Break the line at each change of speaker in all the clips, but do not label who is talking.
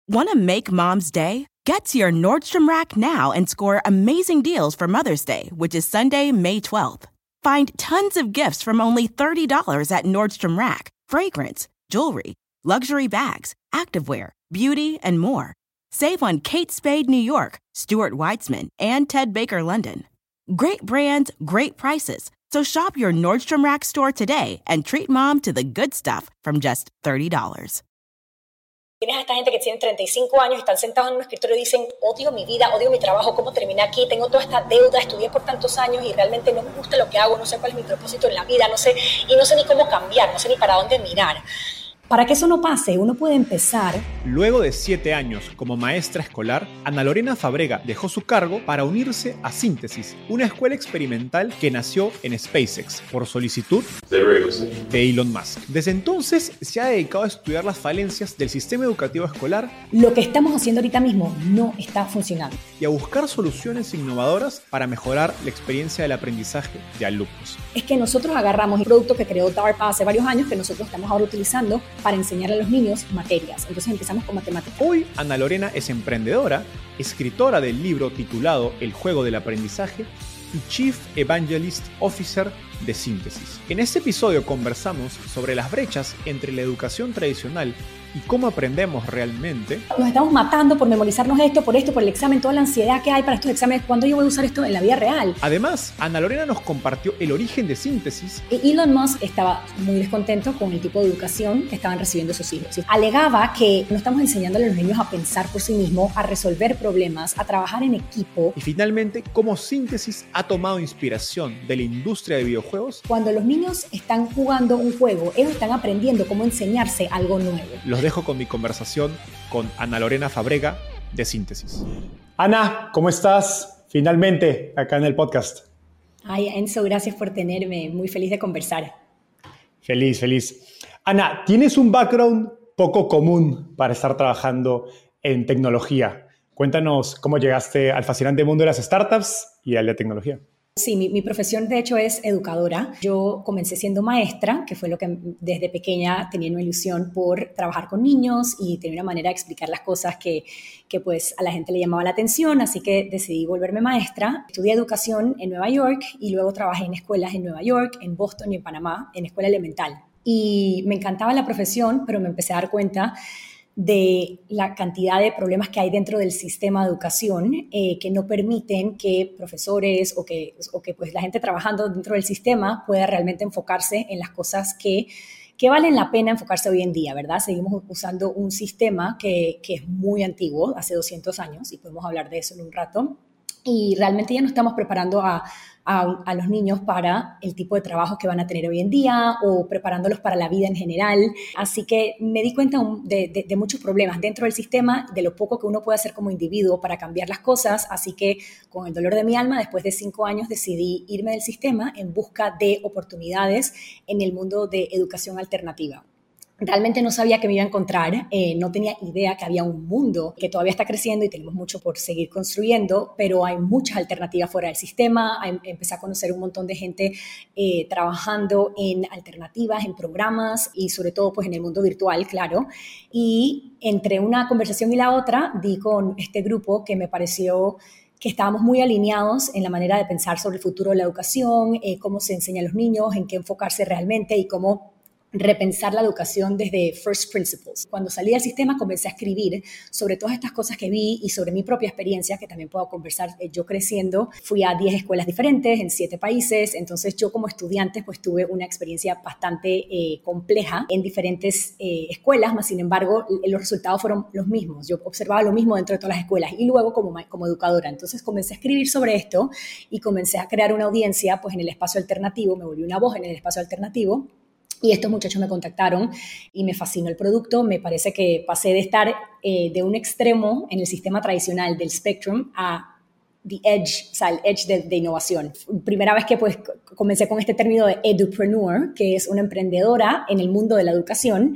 Want to make Mom's Day? Get to your Nordstrom Rack now and score amazing deals for Mother's Day, which is Sunday, May 12th. Find tons of gifts from only $30 at Nordstrom Rack. Fragrance, jewelry, luxury bags, activewear, beauty, and more. Save on Kate Spade New York, Stuart Weitzman, and Ted Baker London. Great brands, great prices. So shop your Nordstrom Rack store today and treat Mom to the good stuff from just $30.
Tienes a esta gente que tiene 35 años y están sentados en un escritorio y dicen, odio mi vida, odio mi trabajo, cómo terminé aquí, tengo toda esta deuda, estudié por tantos años y realmente no me gusta lo que hago, no sé cuál es mi propósito en la vida, no sé ni cómo cambiar, no sé ni para dónde mirar. Para que eso no pase, uno puede empezar.
Luego de 7 años como maestra escolar, Ana Lorena Fabrega dejó su cargo para unirse a Síntesis, una escuela experimental que nació en SpaceX por solicitud de Elon Musk. Desde entonces se ha dedicado a estudiar las falencias del sistema educativo escolar.
Lo que estamos haciendo ahorita mismo no está funcionando.
Y a buscar soluciones innovadoras para mejorar la experiencia del aprendizaje de alumnos.
Es que nosotros agarramos el producto que creó DARPA hace varios años, que nosotros estamos ahora utilizando para enseñar a los niños materias. Entonces empezamos con matemáticas.
Hoy Ana Lorena es emprendedora, escritora del libro titulado El juego del aprendizaje y Chief Evangelist Officer de Síntesis. En este episodio conversamos sobre las brechas entre la educación tradicional y cómo aprendemos realmente.
Nos estamos matando por memorizarnos esto, por el examen, toda la ansiedad que hay para estos exámenes. ¿Cuándo yo voy a usar esto en la vida real?
Además, Ana Lorena nos compartió el origen de Síntesis.
Elon Musk estaba muy descontento con el tipo de educación que estaban recibiendo sus hijos. Alegaba que no estamos enseñándole a los niños a pensar por sí mismos, a resolver problemas, a trabajar en equipo.
Y finalmente, cómo Síntesis ha tomado inspiración de la industria de videojuegos.
Cuando los niños están jugando un juego, ellos están aprendiendo cómo enseñarse algo nuevo.
Los dejo con mi conversación con Ana Lorena Fabrega de Síntesis.
Ana, ¿cómo estás? Finalmente, acá en el podcast.
Ay, Enzo, gracias por tenerme. Muy feliz de conversar.
Feliz. Ana, tienes un background poco común para estar trabajando en tecnología. Cuéntanos cómo llegaste al fascinante mundo de las startups y al de tecnología.
Sí, mi profesión de hecho es educadora. Yo comencé siendo maestra, que fue lo que desde pequeña tenía una ilusión por trabajar con niños y tenía una manera de explicar las cosas que pues a la gente le llamaba la atención, así que decidí volverme maestra. Estudié educación en Nueva York y luego trabajé en escuelas en Nueva York, en Boston y en Panamá, en escuela elemental. Y me encantaba la profesión, pero me empecé a dar cuenta de la cantidad de problemas que hay dentro del sistema de educación que no permiten que profesores o que pues la gente trabajando dentro del sistema pueda realmente enfocarse en las cosas que valen la pena enfocarse hoy en día, ¿verdad? Seguimos usando un sistema que es muy antiguo, hace 200 años, y podemos hablar de eso en un rato, y realmente ya no estamos preparando a los niños para el tipo de trabajo que van a tener hoy en día o preparándolos para la vida en general. Así que me di cuenta de muchos problemas dentro del sistema, de lo poco que uno puede hacer como individuo para cambiar las cosas. Así que con el dolor de mi alma, después de 5 años, decidí irme del sistema en busca de oportunidades en el mundo de educación alternativa. Realmente no sabía que me iba a encontrar, no tenía idea que había un mundo que todavía está creciendo y tenemos mucho por seguir construyendo, pero hay muchas alternativas fuera del sistema. Empecé a conocer un montón de gente trabajando en alternativas, en programas y sobre todo pues en el mundo virtual, claro. Y entre una conversación y la otra di con este grupo que me pareció que estábamos muy alineados en la manera de pensar sobre el futuro de la educación, cómo se enseña a los niños, en qué enfocarse realmente y cómo repensar la educación desde first principles. Cuando salí del sistema comencé a escribir sobre todas estas cosas que vi y sobre mi propia experiencia, que también puedo conversar. Yo creciendo, fui a 10 escuelas diferentes en 7 países, entonces yo como estudiante pues tuve una experiencia bastante compleja en diferentes escuelas, mas sin embargo los resultados fueron los mismos. Yo observaba lo mismo dentro de todas las escuelas y luego como educadora. Entonces comencé a escribir sobre esto y comencé a crear una audiencia pues en el espacio alternativo, me volví una voz en el espacio alternativo. Y estos muchachos me contactaron y me fascinó el producto. Me parece que pasé de estar de un extremo en el sistema tradicional del Spectrum a the edge, o sea, el edge de innovación. Primera vez que pues comencé con este término de edupreneur, que es una emprendedora en el mundo de la educación,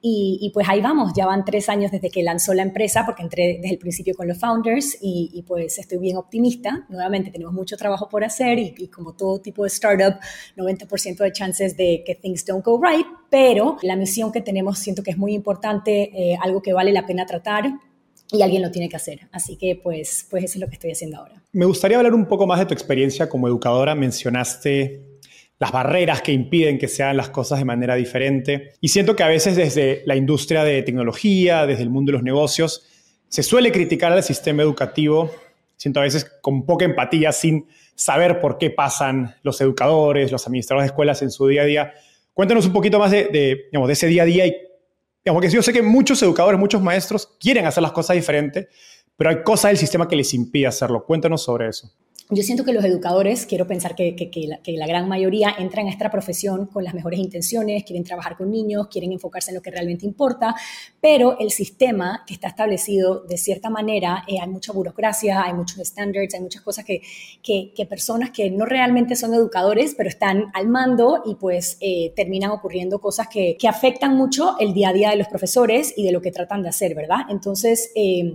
y pues ahí vamos, ya van 3 años desde que lanzó la empresa, porque entré desde el principio con los founders, y pues estoy bien optimista. Nuevamente tenemos mucho trabajo por hacer, y como todo tipo de startup, 90% de chances de que things don't go right, pero la misión que tenemos siento que es muy importante, algo que vale la pena tratar. y alguien lo tiene que hacer. Así que pues eso es lo que estoy haciendo ahora.
Me gustaría hablar un poco más de tu experiencia como educadora. Mencionaste las barreras que impiden que se hagan las cosas de manera diferente. Y siento que a veces desde la industria de tecnología, desde el mundo de los negocios, se suele criticar al sistema educativo. Siento a veces con poca empatía, sin saber por qué pasan los educadores, los administradores de escuelas en su día a día. Cuéntanos un poquito más de ese día a día. Y, que yo sé que muchos educadores, muchos maestros quieren hacer las cosas diferentes, pero hay cosas del sistema que les impide hacerlo. Cuéntanos sobre eso.
Yo siento que los educadores, quiero pensar que la gran mayoría entran a esta profesión con las mejores intenciones, quieren trabajar con niños, quieren enfocarse en lo que realmente importa, pero el sistema que está establecido de cierta manera, hay mucha burocracia, hay muchos estándares, hay muchas cosas que personas que no realmente son educadores, pero están al mando y pues terminan ocurriendo cosas que afectan mucho el día a día de los profesores y de lo que tratan de hacer, ¿verdad? Entonces,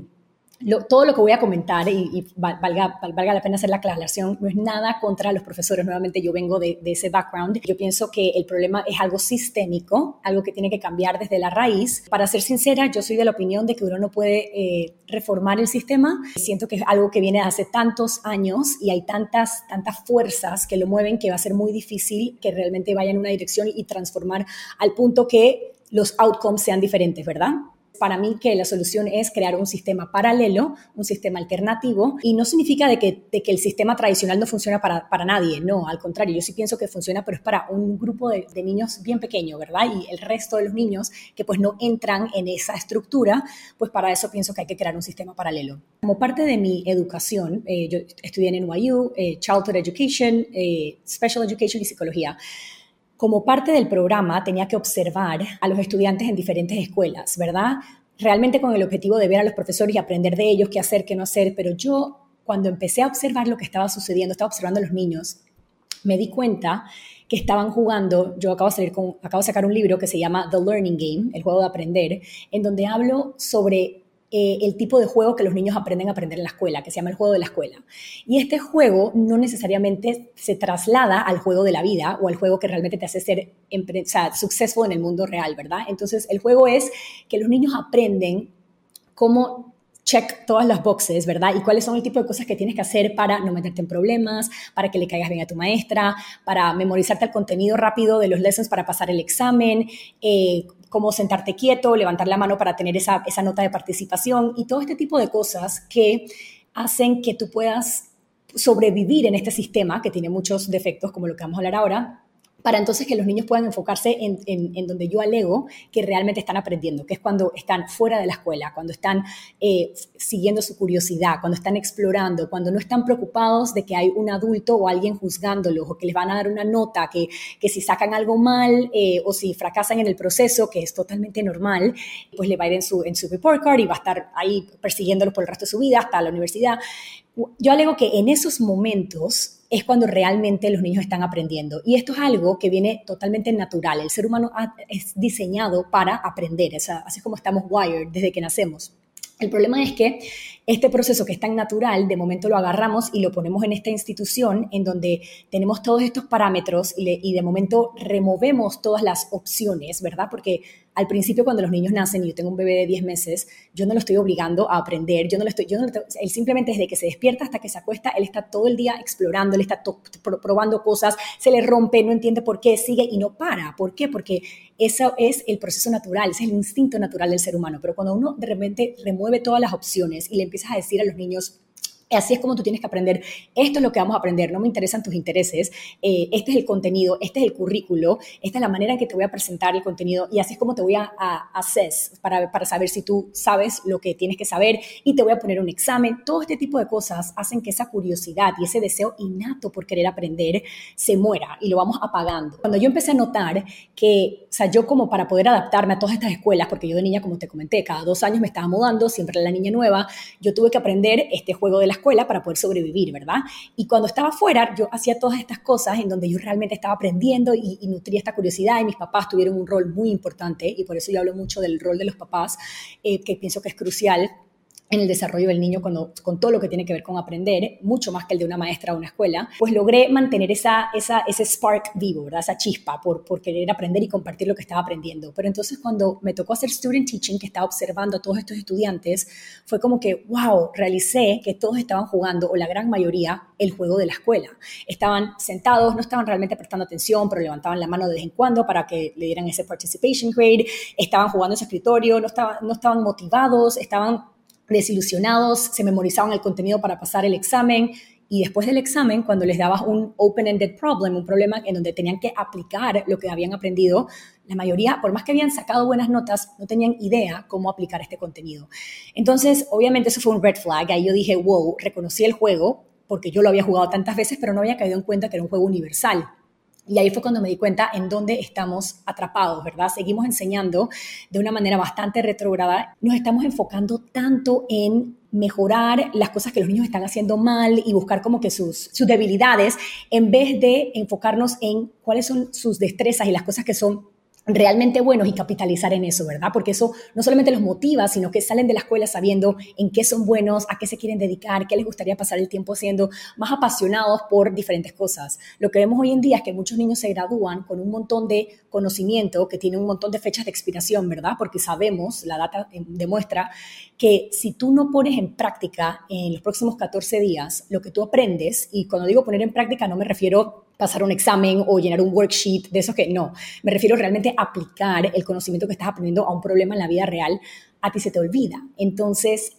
todo lo que voy a comentar, y valga la pena hacer la aclaración, no es nada contra los profesores. Nuevamente, yo vengo de ese background. Yo pienso que el problema es algo sistémico, algo que tiene que cambiar desde la raíz. Para ser sincera, yo soy de la opinión de que uno no puede reformar el sistema. Siento que es algo que viene de hace tantos años y hay tantas fuerzas que lo mueven que va a ser muy difícil que realmente vaya en una dirección y transformar al punto que los outcomes sean diferentes, ¿verdad? Para mí que la solución es crear un sistema paralelo, un sistema alternativo, y no significa de que el sistema tradicional no funciona para nadie, no, al contrario, yo sí pienso que funciona, pero es para un grupo de niños bien pequeño, ¿verdad? Y el resto de los niños que pues no entran en esa estructura, pues para eso pienso que hay que crear un sistema paralelo. Como parte de mi educación, yo estudié en NYU, Childhood Education, Special Education y Psicología. Como parte del programa tenía que observar a los estudiantes en diferentes escuelas, ¿verdad? Realmente con el objetivo de ver a los profesores y aprender de ellos qué hacer, qué no hacer, pero yo cuando empecé a observar lo que estaba sucediendo, estaba observando a los niños, me di cuenta que estaban jugando. Yo acabo de sacar un libro que se llama The Learning Game, el juego de aprender, en donde hablo sobre el tipo de juego que los niños aprenden a aprender en la escuela, que se llama el juego de la escuela. Y este juego no necesariamente se traslada al juego de la vida o al juego que realmente te hace ser successful en el mundo real, ¿verdad? Entonces, el juego es que los niños aprenden cómo check todas las boxes, ¿verdad? Y cuáles son el tipo de cosas que tienes que hacer para no meterte en problemas, para que le caigas bien a tu maestra, para memorizarte el contenido rápido de los lessons para pasar el examen, cómo sentarte quieto, levantar la mano para tener esa nota de participación y todo este tipo de cosas que hacen que tú puedas sobrevivir en este sistema que tiene muchos defectos, como lo que vamos a hablar ahora, para entonces que los niños puedan enfocarse en donde yo alego que realmente están aprendiendo, que es cuando están fuera de la escuela, cuando están siguiendo su curiosidad, cuando están explorando, cuando no están preocupados de que hay un adulto o alguien juzgándolos o que les van a dar una nota, que si sacan algo mal o si fracasan en el proceso, que es totalmente normal, pues le va a ir en su report card y va a estar ahí persiguiéndolos por el resto de su vida hasta la universidad. Yo alego que en esos momentos es cuando realmente los niños están aprendiendo. Y esto es algo que viene totalmente natural. El ser humano es diseñado para aprender, así es como estamos wired desde que nacemos. El problema es que este proceso que es tan natural, de momento lo agarramos y lo ponemos en esta institución en donde tenemos todos estos parámetros y de momento removemos todas las opciones, ¿verdad? Porque al principio cuando los niños nacen, y yo tengo un bebé de 10 meses, yo no lo estoy obligando a aprender, él simplemente desde que se despierta hasta que se acuesta, él está todo el día explorando, él está probando cosas, se le rompe, no entiende por qué, sigue y no para. ¿Por qué? Porque eso es el proceso natural, ese es el instinto natural del ser humano. Pero cuando uno de repente remueve todas las opciones y le empiezas a decir a los niños, así es como tú tienes que aprender, esto es lo que vamos a aprender, no me interesan tus intereses, este es el contenido, este es el currículo, esta es la manera en que te voy a presentar el contenido y así es como te voy a assess para saber si tú sabes lo que tienes que saber y te voy a poner un examen. Todo este tipo de cosas hacen que esa curiosidad y ese deseo innato por querer aprender se muera y lo vamos apagando. Cuando yo empecé a notar que, yo como para poder adaptarme a todas estas escuelas, porque yo de niña, como te comenté, cada 2 años me estaba mudando, siempre era la niña nueva, yo tuve que aprender este juego de la escuela para poder sobrevivir, ¿verdad? Y cuando estaba fuera, yo hacía todas estas cosas en donde yo realmente estaba aprendiendo y nutría esta curiosidad, y mis papás tuvieron un rol muy importante, y por eso yo hablo mucho del rol de los papás, que pienso que es crucial. en el desarrollo del niño con todo lo que tiene que ver con aprender, mucho más que el de una maestra o una escuela, pues logré mantener ese spark vivo, ¿verdad? Esa chispa por querer aprender y compartir lo que estaba aprendiendo. Pero entonces cuando me tocó hacer student teaching, que estaba observando a todos estos estudiantes, fue como que, wow, realicé que todos estaban jugando, o la gran mayoría, el juego de la escuela. Estaban sentados, no estaban realmente prestando atención, pero levantaban la mano de vez en cuando para que le dieran ese participation grade, estaban jugando en su escritorio, no estaban motivados, estaban desilusionados, se memorizaban el contenido para pasar el examen, y después del examen, cuando les dabas un open-ended problem, un problema en donde tenían que aplicar lo que habían aprendido, la mayoría, por más que habían sacado buenas notas, no tenían idea cómo aplicar este contenido. Entonces, obviamente eso fue un red flag. Ahí yo dije, wow, reconocí el juego, porque yo lo había jugado tantas veces, pero no había caído en cuenta que era un juego universal. Y ahí fue cuando me di cuenta en dónde estamos atrapados, ¿verdad? Seguimos enseñando de una manera bastante retrógrada. Nos estamos enfocando tanto en mejorar las cosas que los niños están haciendo mal y buscar como que sus debilidades, en vez de enfocarnos en cuáles son sus destrezas y las cosas que son realmente buenos y capitalizar en eso, ¿verdad? Porque eso no solamente los motiva, sino que salen de la escuela sabiendo en qué son buenos, a qué se quieren dedicar, qué les gustaría pasar el tiempo haciendo, más apasionados por diferentes cosas. Lo que vemos hoy en día es que muchos niños se gradúan con un montón de conocimiento que tiene un montón de fechas de expiración, ¿verdad? Porque sabemos, la data demuestra que si tú no pones en práctica en los próximos 14 días lo que tú aprendes, y cuando digo poner en práctica no me refiero pasar un examen o llenar un worksheet, de esos que no. Me refiero realmente a aplicar el conocimiento que estás aprendiendo a un problema en la vida real. A ti se te olvida. Entonces,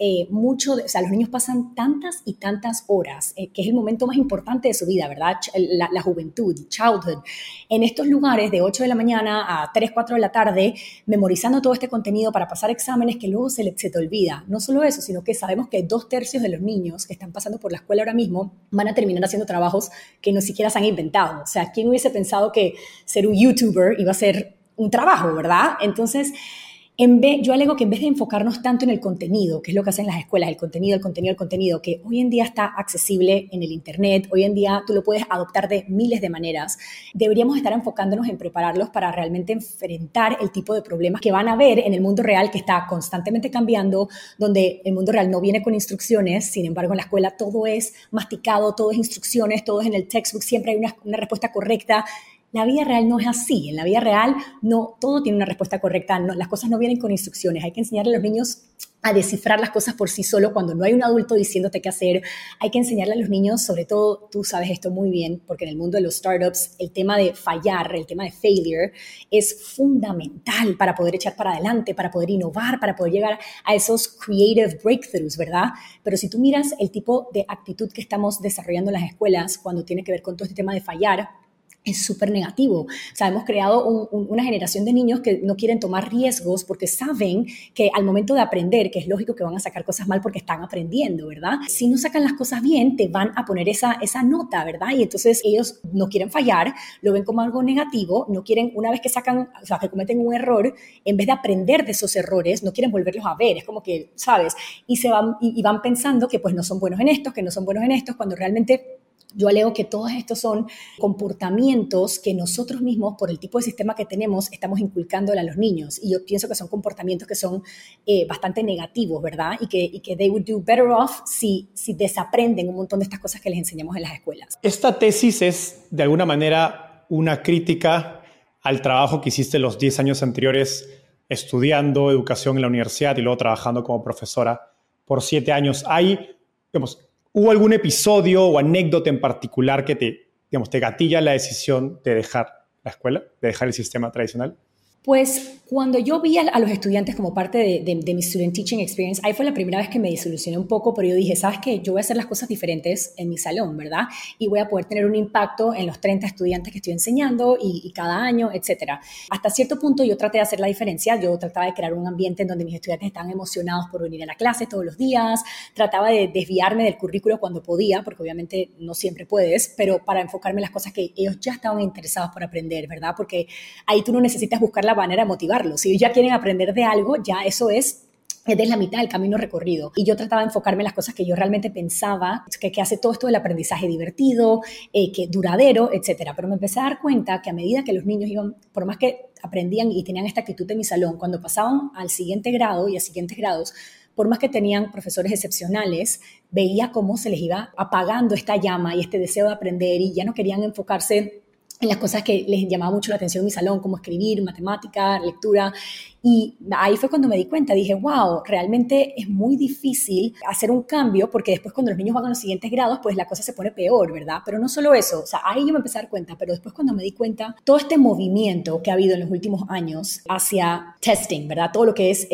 los niños pasan tantas y tantas horas, que es el momento más importante de su vida, ¿verdad? La juventud, childhood, en estos lugares de 8 de la mañana a 3, 4 de la tarde, memorizando todo este contenido para pasar exámenes que luego se te olvida. No solo eso, sino que sabemos que 2/3 de los niños que están pasando por la escuela ahora mismo van a terminar haciendo trabajos que ni siquiera se han inventado. O sea, ¿quién hubiese pensado que ser un YouTuber iba a ser un trabajo, ¿verdad? Entonces, yo alego que en vez de enfocarnos tanto en el contenido, que es lo que hacen las escuelas, el contenido, que hoy en día está accesible en el internet, hoy en día tú lo puedes adoptar de miles de maneras, deberíamos estar enfocándonos en prepararlos para realmente enfrentar el tipo de problemas que van a haber en el mundo real, que está constantemente cambiando, donde el mundo real no viene con instrucciones. Sin embargo, en la escuela todo es masticado, todo es instrucciones, todo es en el textbook, siempre hay una respuesta correcta. La vida real no es así. En la vida real no todo tiene una respuesta correcta. No, las cosas no vienen con instrucciones. Hay que enseñarle a los niños a descifrar las cosas por sí solo cuando no hay un adulto diciéndote qué hacer. Hay que enseñarle a los niños, sobre todo, tú sabes esto muy bien, porque en el mundo de los startups el tema de fallar, el tema de failure es fundamental para poder echar para adelante, para poder innovar, para poder llegar a esos creative breakthroughs, ¿verdad? Pero si tú miras el tipo de actitud que estamos desarrollando en las escuelas cuando tiene que ver con todo este tema de fallar, es súper negativo. O sea, hemos creado una generación de niños que no quieren tomar riesgos porque saben que al momento de aprender, que es lógico que van a sacar cosas mal porque están aprendiendo, ¿verdad? Si no sacan las cosas bien, te van a poner esa nota, ¿verdad? Y entonces ellos no quieren fallar, lo ven como algo negativo, no quieren, una vez que que cometen un error, en vez de aprender de esos errores, no quieren volverlos a ver. Es como que, ¿sabes? Y van pensando que pues no son buenos en estos, cuando realmente yo alego que todos estos son comportamientos que nosotros mismos, por el tipo de sistema que tenemos, estamos inculcándole a los niños. Y yo pienso que son comportamientos que son bastante negativos, ¿verdad? Y que they would do better off si desaprenden un montón de estas cosas que les enseñamos en las escuelas.
Esta tesis es, de alguna manera, una crítica al trabajo que hiciste los 10 años anteriores estudiando educación en la universidad y luego trabajando como profesora por 7 años. ¿Hubo algún episodio o anécdota en particular que te gatilla la decisión de dejar la escuela, de dejar el sistema tradicional?
Pues cuando yo vi a los estudiantes como parte de mi Student Teaching Experience, ahí fue la primera vez que me desilusioné un poco, pero yo dije, ¿sabes qué? Yo voy a hacer las cosas diferentes en mi salón, ¿verdad? Y voy a poder tener un impacto en los 30 estudiantes que estoy enseñando y cada año, etcétera. Hasta cierto punto yo traté de hacer la diferencia. Yo trataba de crear un ambiente en donde mis estudiantes estaban emocionados por venir a la clase todos los días. Trataba de desviarme del currículo cuando podía, porque obviamente no siempre puedes, pero para enfocarme en las cosas que ellos ya estaban interesados por aprender, ¿verdad? Porque ahí tú no necesitas buscar la manera de motivarlos. Si ellos ya quieren aprender de algo, ya eso es la mitad del camino recorrido. Y yo trataba de enfocarme en las cosas que yo realmente pensaba que hace todo esto del aprendizaje divertido, que duradero, etcétera. Pero me empecé a dar cuenta que a medida que los niños iban, por más que aprendían y tenían esta actitud en mi salón, cuando pasaban al siguiente grado y a siguientes grados, por más que tenían profesores excepcionales, veía cómo se les iba apagando esta llama y este deseo de aprender y ya no querían enfocarse en las cosas que les llamaba mucho la atención en mi salón, como escribir, matemática, lectura. Y ahí fue cuando me di cuenta, dije, wow, realmente es muy difícil hacer un cambio, porque después cuando los niños van a los siguientes grados, pues la cosa se pone peor, ¿verdad? Pero no solo eso, o sea, ahí yo me empecé a dar cuenta, pero después cuando me di cuenta, todo este movimiento que ha habido en los últimos años hacia testing, ¿verdad? Todo lo que es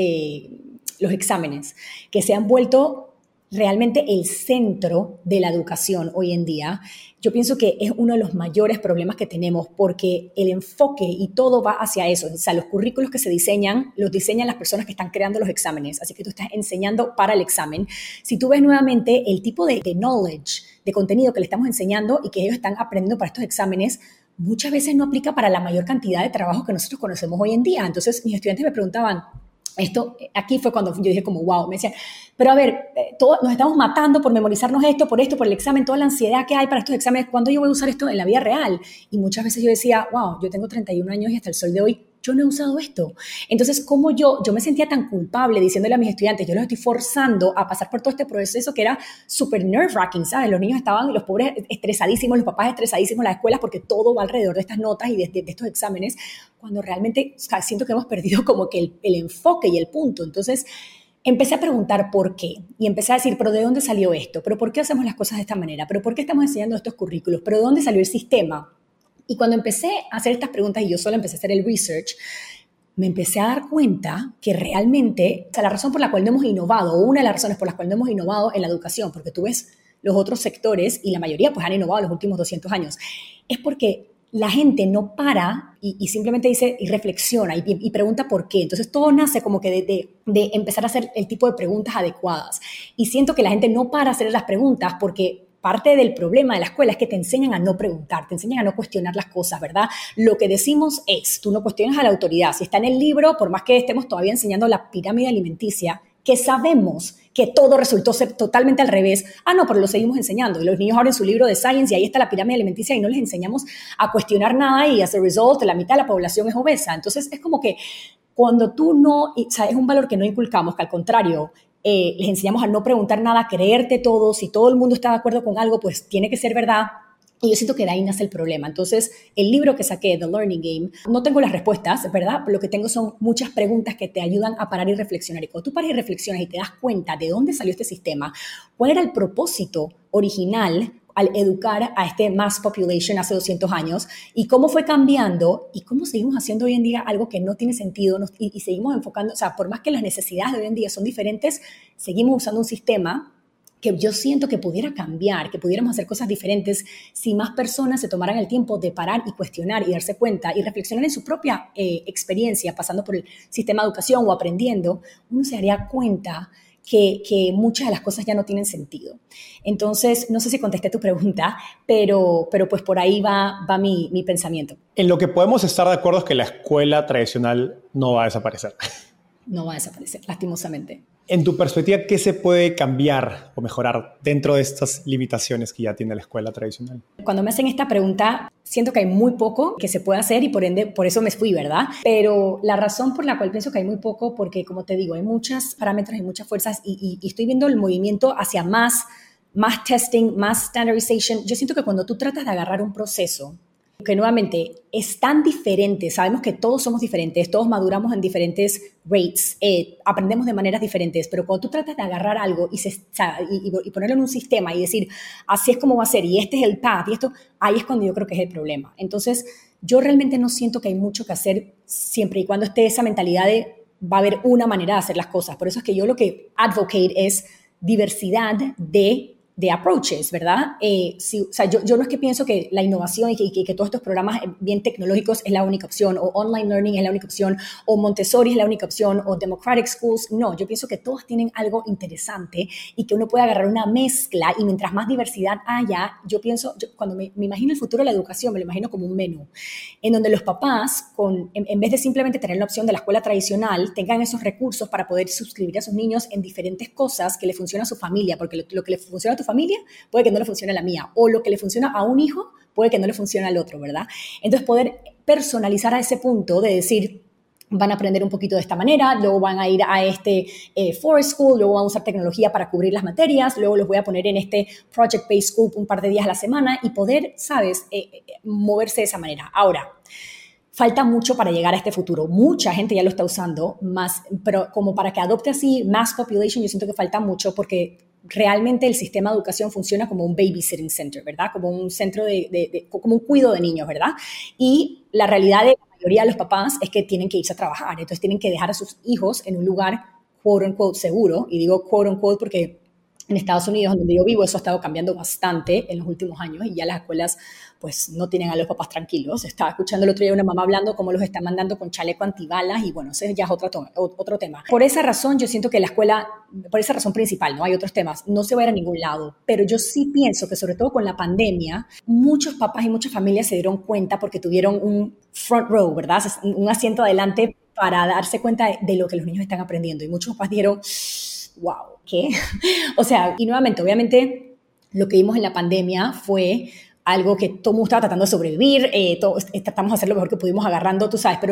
los exámenes, que se han vuelto realmente el centro de la educación hoy en día, yo pienso que es uno de los mayores problemas que tenemos porque el enfoque y todo va hacia eso. O sea, los currículos que se diseñan, los diseñan las personas que están creando los exámenes. Así que tú estás enseñando para el examen. Si tú ves nuevamente el tipo de knowledge, de contenido que le estamos enseñando y que ellos están aprendiendo para estos exámenes, muchas veces no aplica para la mayor cantidad de trabajos que nosotros conocemos hoy en día. Entonces, mis estudiantes me preguntaban, esto, aquí fue cuando yo dije como, wow, me decían, pero a ver, todos nos estamos matando por memorizarnos esto, por el examen, toda la ansiedad que hay para estos exámenes, ¿cuándo yo voy a usar esto en la vida real? Y muchas veces yo decía, wow, yo tengo 31 años y hasta el sol de hoy yo no he usado esto. Entonces, como yo me sentía tan culpable diciéndole a mis estudiantes, yo los estoy forzando a pasar por todo este proceso que era súper nerve-wracking, ¿sabes? Los niños estaban, los pobres estresadísimos, los papás estresadísimos en las escuelas porque todo va alrededor de estas notas y de estos exámenes, cuando realmente, o sea, siento que hemos perdido como que el enfoque y el punto. Entonces, empecé a preguntar por qué y empecé a decir, pero ¿de dónde salió esto? ¿Pero por qué hacemos las cosas de esta manera? ¿Pero por qué estamos enseñando estos currículos? ¿Pero de dónde salió el sistema? Y cuando empecé a hacer estas preguntas y yo solo empecé a hacer el research, me empecé a dar cuenta que realmente, o sea, la razón por la cual no hemos innovado, o una de las razones por las cuales no hemos innovado en la educación, porque tú ves los otros sectores y la mayoría pues han innovado en los últimos 200 años, es porque la gente no para y simplemente dice y reflexiona y pregunta por qué. Entonces todo nace como que de empezar a hacer el tipo de preguntas adecuadas. Y siento que la gente no para hacer las preguntas porque parte del problema de la escuela es que te enseñan a no preguntar, te enseñan a no cuestionar las cosas, ¿verdad? Lo que decimos es, tú no cuestionas a la autoridad. Si está en el libro, por más que estemos todavía enseñando la pirámide alimenticia, que sabemos que todo resultó ser totalmente al revés, no, pero lo seguimos enseñando. Y los niños abren su libro de Science y ahí está la pirámide alimenticia y no les enseñamos a cuestionar nada y as a result, la mitad de la población es obesa. Entonces, es como que cuando tú no, o sea, es un valor que no inculcamos, que al contrario, les enseñamos a no preguntar nada, a creerte todo. Si todo el mundo está de acuerdo con algo, pues tiene que ser verdad. Y yo siento que de ahí nace el problema. Entonces, el libro que saqué, The Learning Game, no tengo las respuestas, ¿verdad? Lo que tengo son muchas preguntas que te ayudan a parar y reflexionar. Y cuando tú paras y reflexionas y te das cuenta de dónde salió este sistema, cuál era el propósito original al educar a este mass population hace 200 años y cómo fue cambiando y cómo seguimos haciendo hoy en día algo que no tiene sentido y seguimos enfocando, o sea, por más que las necesidades de hoy en día son diferentes, seguimos usando un sistema que yo siento que pudiera cambiar, que pudiéramos hacer cosas diferentes si más personas se tomaran el tiempo de parar y cuestionar y darse cuenta y reflexionar en su propia experiencia pasando por el sistema de educación o aprendiendo, uno se daría cuenta que muchas de las cosas ya no tienen sentido. Entonces, no sé si contesté tu pregunta, pero pues por ahí va mi pensamiento.
En lo que podemos estar de acuerdo es que la escuela tradicional no va a desaparecer.
No va a desaparecer, lastimosamente.
En tu perspectiva, ¿qué se puede cambiar o mejorar dentro de estas limitaciones que ya tiene la escuela tradicional?
Cuando me hacen esta pregunta, siento que hay muy poco que se puede hacer y por ende, por eso me fui, ¿verdad? Pero la razón por la cual pienso que hay muy poco, porque como te digo, hay muchos parámetros y muchas fuerzas y estoy viendo el movimiento hacia más testing, más standardization. Yo siento que cuando tú tratas de agarrar un proceso que nuevamente es tan diferente, sabemos que todos somos diferentes, todos maduramos en diferentes rates, aprendemos de maneras diferentes, pero cuando tú tratas de agarrar algo y ponerlo en un sistema y decir, así es como va a ser, y este es el path, y esto, ahí es cuando yo creo que es el problema. Entonces, yo realmente no siento que hay mucho que hacer siempre y cuando esté esa mentalidad de va a haber una manera de hacer las cosas. Por eso es que yo lo que advocate es diversidad de approaches, ¿verdad? O sea, yo no es que pienso que la innovación y que todos estos programas bien tecnológicos es la única opción, o online learning es la única opción, o Montessori es la única opción, o democratic schools. No, yo pienso que todos tienen algo interesante y que uno puede agarrar una mezcla y mientras más diversidad haya, cuando me imagino el futuro de la educación, me lo imagino como un menú, en donde los papás, en vez de simplemente tener la opción de la escuela tradicional, tengan esos recursos para poder suscribir a sus niños en diferentes cosas que le funcionan a su familia, porque lo que le funciona a tu familia puede que no le funcione a la mía, o lo que le funciona a un hijo puede que no le funcione al otro, ¿verdad? Entonces poder personalizar a ese punto de decir, van a aprender un poquito de esta manera, luego van a ir a este Forest School, luego van a usar tecnología para cubrir las materias, luego los voy a poner en este Project-Based School un par de días a la semana y poder, ¿sabes?, moverse de esa manera. Ahora, falta mucho para llegar a este futuro. Mucha gente ya lo está usando, pero como para que adopte así mass population, yo siento que falta mucho porque realmente el sistema de educación funciona como un babysitting center, ¿verdad? Como un centro como un cuido de niños, ¿verdad? Y la realidad de la mayoría de los papás es que tienen que irse a trabajar, entonces tienen que dejar a sus hijos en un lugar quote unquote seguro, y digo quote unquote porque en Estados Unidos, donde yo vivo, eso ha estado cambiando bastante en los últimos años y ya las escuelas pues no tienen a los papás tranquilos. Estaba escuchando el otro día una mamá hablando cómo los están mandando con chaleco antibalas y bueno, ese ya es otro tema. Por esa razón yo siento que la escuela, por esa razón principal, no hay otros temas, no se va a ir a ningún lado, pero yo sí pienso que sobre todo con la pandemia, muchos papás y muchas familias se dieron cuenta porque tuvieron un front row, ¿verdad? Un asiento adelante para darse cuenta de lo que los niños están aprendiendo y muchos papás dijeron, wow, ¿qué? O sea, y nuevamente, obviamente, lo que vimos en la pandemia fue algo que todo el mundo estaba tratando de sobrevivir, tratamos de hacer lo mejor que pudimos agarrando, tú sabes, pero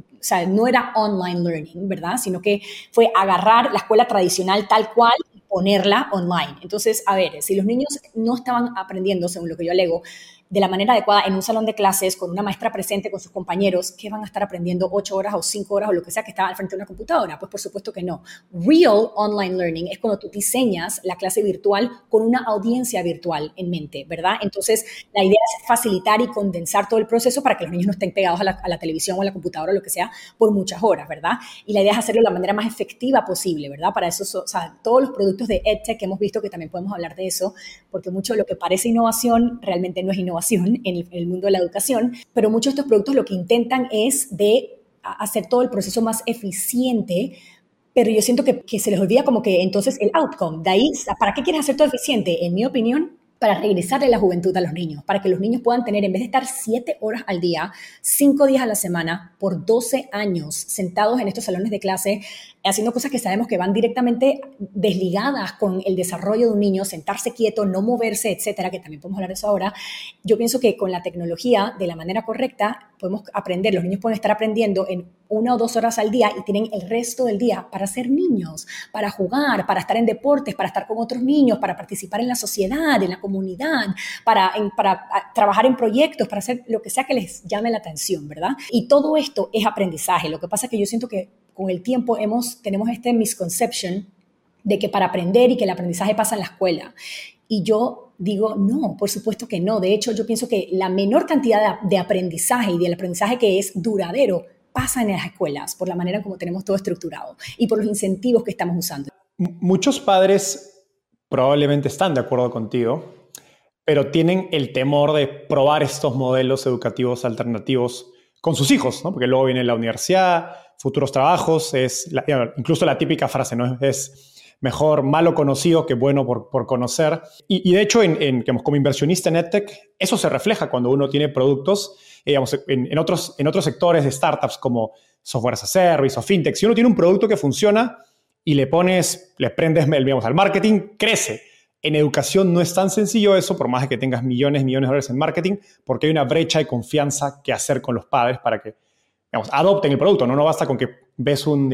no era online learning, ¿verdad? Sino que fue agarrar la escuela tradicional tal cual y ponerla online. Entonces, a ver, si los niños no estaban aprendiendo, según lo que yo alego, de la manera adecuada en un salón de clases, con una maestra presente, con sus compañeros, ¿qué van a estar aprendiendo 8 horas o 5 horas o lo que sea que está al frente de una computadora? Pues por supuesto que no. Real online learning es cuando tú diseñas la clase virtual con una audiencia virtual en mente, ¿verdad? Entonces, la idea es facilitar y condensar todo el proceso para que los niños no estén pegados a la televisión o a la computadora o lo que sea por muchas horas, ¿verdad? Y la idea es hacerlo de la manera más efectiva posible, ¿verdad? Para eso, todos los productos de EdTech que hemos visto, que también podemos hablar de eso, porque mucho de lo que parece innovación realmente no es innovación en el mundo de la educación, pero muchos de estos productos lo que intentan es de hacer todo el proceso más eficiente, pero yo siento que se les olvida como que entonces el outcome, de ahí, ¿para qué quieres hacer todo eficiente? En mi opinión, para regresarle la juventud a los niños, para que los niños puedan tener, en vez de estar 7 horas al día, 5 días a la semana, por 12 años, sentados en estos salones de clase, haciendo cosas que sabemos que van directamente desligadas con el desarrollo de un niño, sentarse quieto, no moverse, etcétera, que también podemos hablar de eso ahora. Yo pienso que con la tecnología, de la manera correcta, podemos aprender, los niños pueden estar aprendiendo en 1 o 2 horas al día y tienen el resto del día para ser niños, para jugar, para estar en deportes, para estar con otros niños, para participar en la sociedad, en la comunidad, para trabajar en proyectos, para hacer lo que sea que les llame la atención, ¿verdad? Y todo esto es aprendizaje. Lo que pasa es que yo siento que con el tiempo tenemos este misconception de que para aprender y que el aprendizaje pasa en la escuela. Y yo digo, no, por supuesto que no. De hecho, yo pienso que la menor cantidad de aprendizaje y del aprendizaje que es duradero pasa en las escuelas por la manera como tenemos todo estructurado y por los incentivos que estamos usando.
Muchos padres probablemente están de acuerdo contigo, pero tienen el temor de probar estos modelos educativos alternativos con sus hijos, ¿no? Porque luego viene la universidad, futuros trabajos, incluso la típica frase, ¿no? Es mejor malo conocido que bueno por conocer. Y de hecho, digamos, como inversionista en EdTech, eso se refleja cuando uno tiene productos, digamos, en otros sectores de startups como software as a service o fintech. Si uno tiene un producto que funciona y le prendes, digamos, al marketing, crece. En educación no es tan sencillo eso, por más de que tengas millones de dólares en marketing, porque hay una brecha de confianza que hacer con los padres para que, digamos, adopten el producto. No basta con que ves un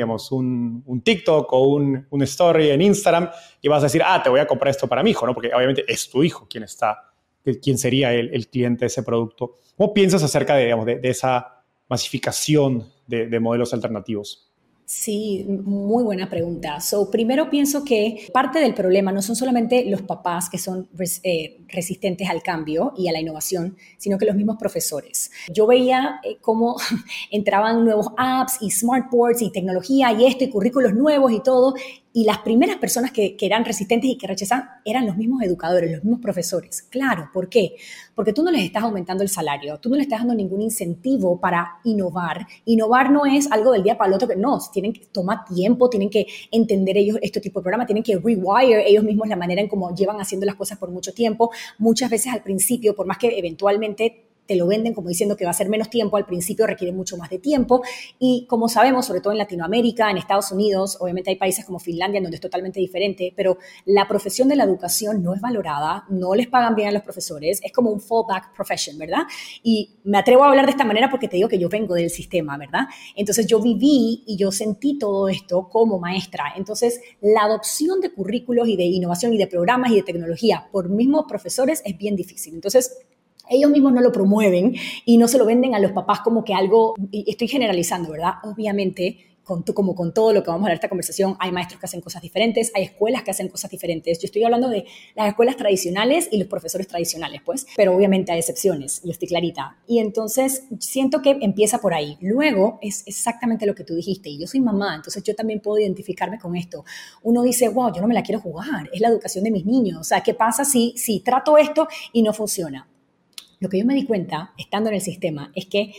TikTok o un story en Instagram y vas a decir, te voy a comprar esto para mi hijo, ¿no? Porque obviamente es tu hijo quien sería el cliente de ese producto. ¿Cómo piensas acerca de esa masificación de modelos alternativos?
Sí, muy buena pregunta. Primero pienso que parte del problema no son solamente los papás que son resistentes al cambio y a la innovación, sino que los mismos profesores. Yo veía cómo entraban nuevos apps y smartboards y tecnología y esto y currículos nuevos y todo, y las primeras personas que eran resistentes y que rechazaban eran los mismos educadores, los mismos profesores. Claro, ¿por qué? Porque tú no les estás aumentando el salario, tú no les estás dando ningún incentivo para innovar. Innovar no es algo del día para el otro, que no, toma tiempo, tienen que entender ellos este tipo de programa, tienen que rewire ellos mismos la manera en cómo llevan haciendo las cosas por mucho tiempo. Muchas veces al principio, por más que eventualmente te lo venden como diciendo que va a ser menos tiempo, al principio requiere mucho más de tiempo y como sabemos, sobre todo en Latinoamérica, en Estados Unidos, obviamente hay países como Finlandia en donde es totalmente diferente, pero la profesión de la educación no es valorada, no les pagan bien a los profesores, es como un fallback profession, ¿verdad? Y me atrevo a hablar de esta manera porque te digo que yo vengo del sistema, ¿verdad? Entonces yo viví y yo sentí todo esto como maestra. Entonces la adopción de currículos y de innovación y de programas y de tecnología por mismos profesores es bien difícil. Entonces ellos mismos no lo promueven y no se lo venden a los papás como que algo, y estoy generalizando, ¿verdad? Obviamente, como con todo lo que vamos a hablar en esta conversación, hay maestros que hacen cosas diferentes, hay escuelas que hacen cosas diferentes. Yo estoy hablando de las escuelas tradicionales y los profesores tradicionales, pues, pero obviamente hay excepciones, yo estoy clarita. Y entonces siento que empieza por ahí. Luego es exactamente lo que tú dijiste, y yo soy mamá, entonces yo también puedo identificarme con esto. Uno dice, wow, yo no me la quiero jugar, es la educación de mis niños. O sea, ¿qué pasa si trato esto y no funciona? Lo que yo me di cuenta, estando en el sistema, es que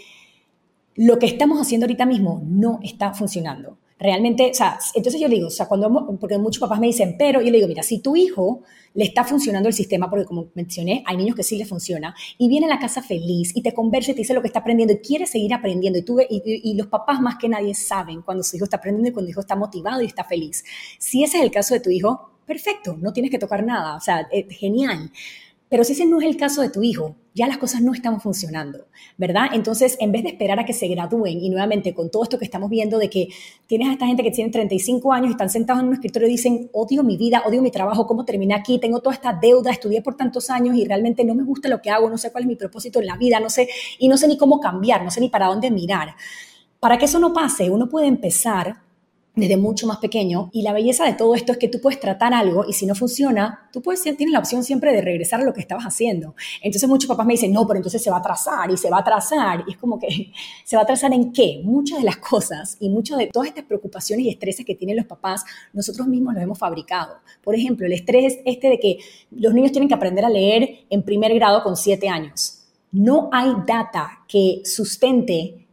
lo que estamos haciendo ahorita mismo no está funcionando. Realmente, o sea, entonces yo digo, o sea, porque muchos papás me dicen, pero yo le digo, mira, si tu hijo le está funcionando el sistema, porque como mencioné, hay niños que sí les funciona, y viene a la casa feliz, y te conversa y te dice lo que está aprendiendo, y quiere seguir aprendiendo, y los papás más que nadie saben cuando su hijo está aprendiendo y cuando su hijo está motivado y está feliz. Si ese es el caso de tu hijo, perfecto, no tienes que tocar nada, o sea, genial. Pero si ese no es el caso de tu hijo, ya las cosas no están funcionando, ¿verdad? Entonces, en vez de esperar a que se gradúen y nuevamente con todo esto que estamos viendo de que tienes a esta gente que tiene 35 años y están sentados en un escritorio y dicen, odio mi vida, odio mi trabajo, ¿cómo terminé aquí? Tengo toda esta deuda, estudié por tantos años y realmente no me gusta lo que hago, no sé cuál es mi propósito en la vida, no sé ni cómo cambiar, no sé ni para dónde mirar. Para que eso no pase, uno puede empezar desde mucho más pequeño, y la belleza de todo esto es que tú puedes tratar algo y si no funciona, tienes la opción siempre de regresar a lo que estabas haciendo. Entonces muchos papás me dicen, no, pero entonces se va a atrasar y es como que, ¿se va a atrasar en qué? Muchas de las cosas y muchas de todas estas preocupaciones y estreses que tienen los papás, nosotros mismos los hemos fabricado. Por ejemplo, el estrés de que los niños tienen que aprender a leer en primer grado con 7 años. No hay data que sustente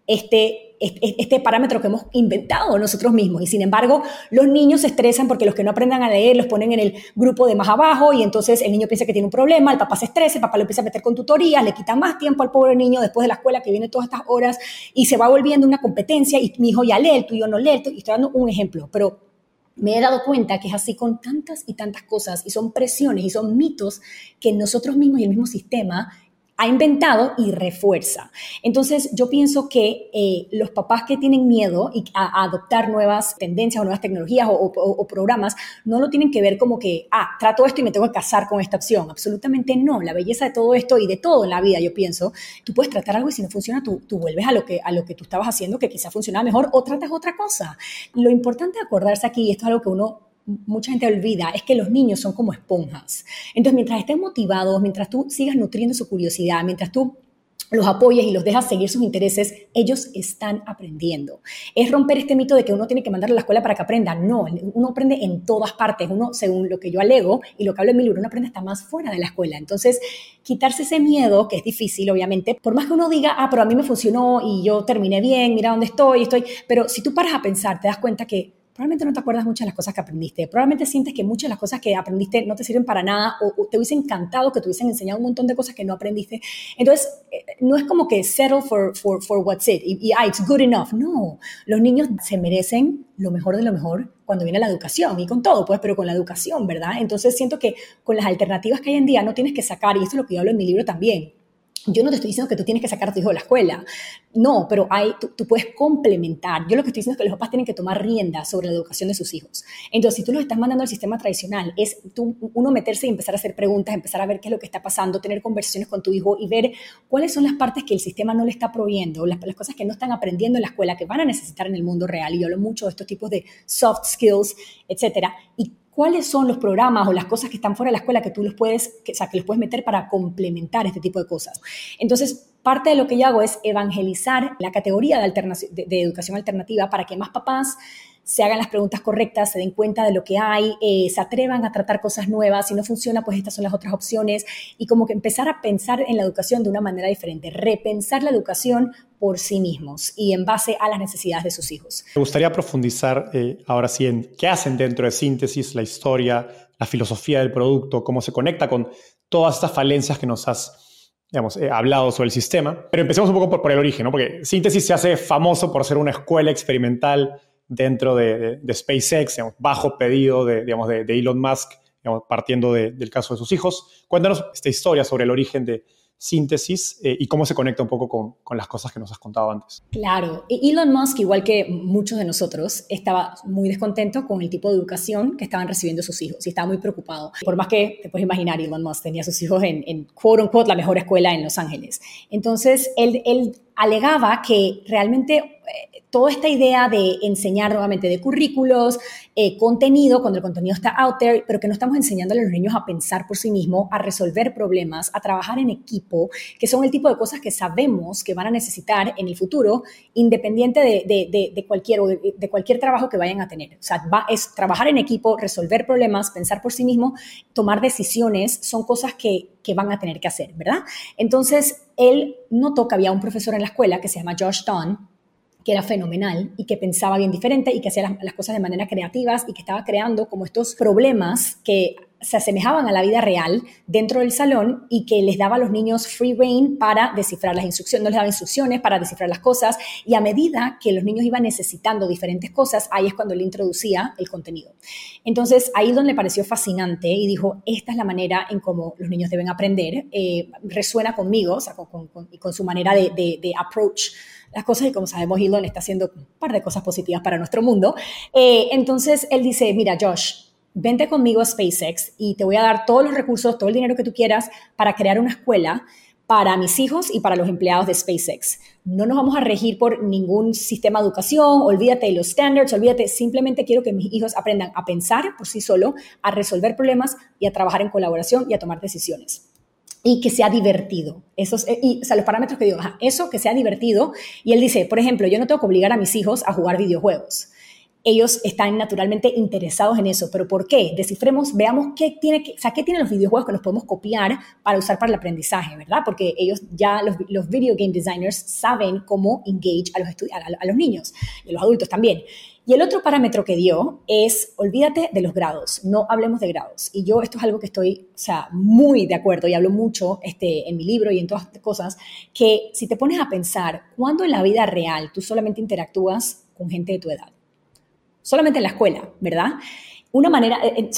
este parámetro que hemos inventado nosotros mismos. Y sin embargo, los niños se estresan porque los que no aprendan a leer los ponen en el grupo de más abajo y entonces el niño piensa que tiene un problema, el papá se estresa, el papá lo empieza a meter con tutorías, le quita más tiempo al pobre niño después de la escuela que viene todas estas horas y se va volviendo una competencia y mi hijo ya lee, el tuyo no lee, y estoy dando un ejemplo, pero me he dado cuenta que es así con tantas y tantas cosas y son presiones y son mitos que nosotros mismos y el mismo sistema ha inventado y refuerza. Entonces, yo pienso que los papás que tienen miedo a adoptar nuevas tendencias o nuevas tecnologías o programas, no lo tienen que ver como que, trato esto y me tengo que casar con esta opción. Absolutamente no. La belleza de todo esto y de todo en la vida, yo pienso, tú puedes tratar algo y si no funciona, tú vuelves a lo que tú estabas haciendo, que quizás funcionaba mejor, o tratas otra cosa. Lo importante de acordarse aquí, y esto es algo que mucha gente olvida, es que los niños son como esponjas. Entonces, mientras estén motivados, mientras tú sigas nutriendo su curiosidad, mientras tú los apoyes y los dejas seguir sus intereses, ellos están aprendiendo. Es romper este mito de que uno tiene que mandarlo a la escuela para que aprenda. No, uno aprende en todas partes. Uno, según lo que yo alego y lo que hablo en mi libro, uno aprende hasta más fuera de la escuela. Entonces, quitarse ese miedo, que es difícil, obviamente, por más que uno diga, pero a mí me funcionó y yo terminé bien, mira dónde estoy, pero si tú paras a pensar, te das cuenta que probablemente no te acuerdas muchas de las cosas que aprendiste. Probablemente sientes que muchas de las cosas que aprendiste no te sirven para nada o te hubiese encantado que te hubiesen enseñado un montón de cosas que no aprendiste. Entonces, no es como que settle for what's it y it's good enough. No, los niños se merecen lo mejor de lo mejor cuando viene la educación y con todo, pues, pero con la educación, ¿verdad? Entonces, siento que con las alternativas que hay en día no tienes que sacar, y esto es lo que yo hablo en mi libro también. Yo no te estoy diciendo que tú tienes que sacar a tu hijo de la escuela. No, pero tú puedes complementar. Yo lo que estoy diciendo es que los papás tienen que tomar rienda sobre la educación de sus hijos. Entonces, si tú los estás mandando al sistema tradicional, es uno meterse y empezar a hacer preguntas, empezar a ver qué es lo que está pasando, tener conversaciones con tu hijo y ver cuáles son las partes que el sistema no le está proveyendo, las cosas que no están aprendiendo en la escuela, que van a necesitar en el mundo real. Y yo hablo mucho de estos tipos de soft skills, etcétera. Y ¿cuáles son los programas o las cosas que están fuera de la escuela que tú los puedes meter para complementar este tipo de cosas? Entonces, parte de lo que yo hago es evangelizar la categoría de educación alternativa para que más papás se hagan las preguntas correctas, se den cuenta de lo que hay, se atrevan a tratar cosas nuevas. Si no funciona, pues estas son las otras opciones. Y como que empezar a pensar en la educación de una manera diferente, repensar la educación por sí mismos y en base a las necesidades de sus hijos.
Me gustaría profundizar ahora sí en qué hacen dentro de Síntesis, la historia, la filosofía del producto, cómo se conecta con todas estas falencias que nos has digamos, hablado sobre el sistema. Pero empecemos un poco por el origen, ¿no? Porque Síntesis se hace famoso por ser una escuela experimental dentro de SpaceX, digamos, bajo pedido de Elon Musk, digamos, partiendo del caso de sus hijos. Cuéntanos esta historia sobre el origen de Síntesis y cómo se conecta un poco con las cosas que nos has contado antes.
Claro, Elon Musk, igual que muchos de nosotros, estaba muy descontento con el tipo de educación que estaban recibiendo sus hijos y estaba muy preocupado. Por más que te puedes imaginar, Elon Musk tenía a sus hijos en quote unquote la mejor escuela en Los Ángeles. Entonces, él alegaba que realmente toda esta idea de enseñar nuevamente de currículos, contenido, cuando el contenido está out there, pero que no estamos enseñándole a los niños a pensar por sí mismos, a resolver problemas, a trabajar en equipo, que son el tipo de cosas que sabemos que van a necesitar en el futuro, independiente de cualquier trabajo que vayan a tener. O sea, es trabajar en equipo, resolver problemas, pensar por sí mismo, tomar decisiones, son cosas que van a tener que hacer, ¿verdad? Entonces, él notó que había un profesor en la escuela que se llama Josh Dunn, que era fenomenal y que pensaba bien diferente y que hacía las cosas de manera creativas y que estaba creando como estos problemas que se asemejaban a la vida real dentro del salón y que les daba a los niños free rein para descifrar las instrucciones, no les daba instrucciones para descifrar las cosas, y a medida que los niños iban necesitando diferentes cosas, ahí es cuando él introducía el contenido. Entonces, ahí donde le pareció fascinante y dijo, esta es la manera en cómo los niños deben aprender, resuena conmigo, o sea, con su manera de approach las cosas, y como sabemos, Elon está haciendo un par de cosas positivas para nuestro mundo. Entonces, él dice, mira, Josh, vente conmigo a SpaceX y te voy a dar todos los recursos, todo el dinero que tú quieras para crear una escuela para mis hijos y para los empleados de SpaceX. No nos vamos a regir por ningún sistema de educación, olvídate de los standards, simplemente quiero que mis hijos aprendan a pensar por sí solos, a resolver problemas y a trabajar en colaboración y a tomar decisiones. Y que sea divertido. O sea, los parámetros que digo, eso que sea divertido. Y él dice, por ejemplo, yo no tengo que obligar a mis hijos a jugar videojuegos. Ellos están naturalmente interesados en eso. ¿Pero por qué? Descifremos, veamos qué tienen los videojuegos que los podemos copiar para usar para el aprendizaje, ¿verdad? Porque ellos ya, los video game designers, saben cómo engage a los niños y a los adultos también. Y el otro parámetro que dio es, olvídate de los grados, no hablemos de grados. Y yo esto es algo que estoy, muy de acuerdo y hablo mucho en mi libro y en todas las cosas, que si te pones a pensar, ¿cuándo en la vida real tú solamente interactúas con gente de tu edad? Solamente en la escuela, ¿verdad? Una manera,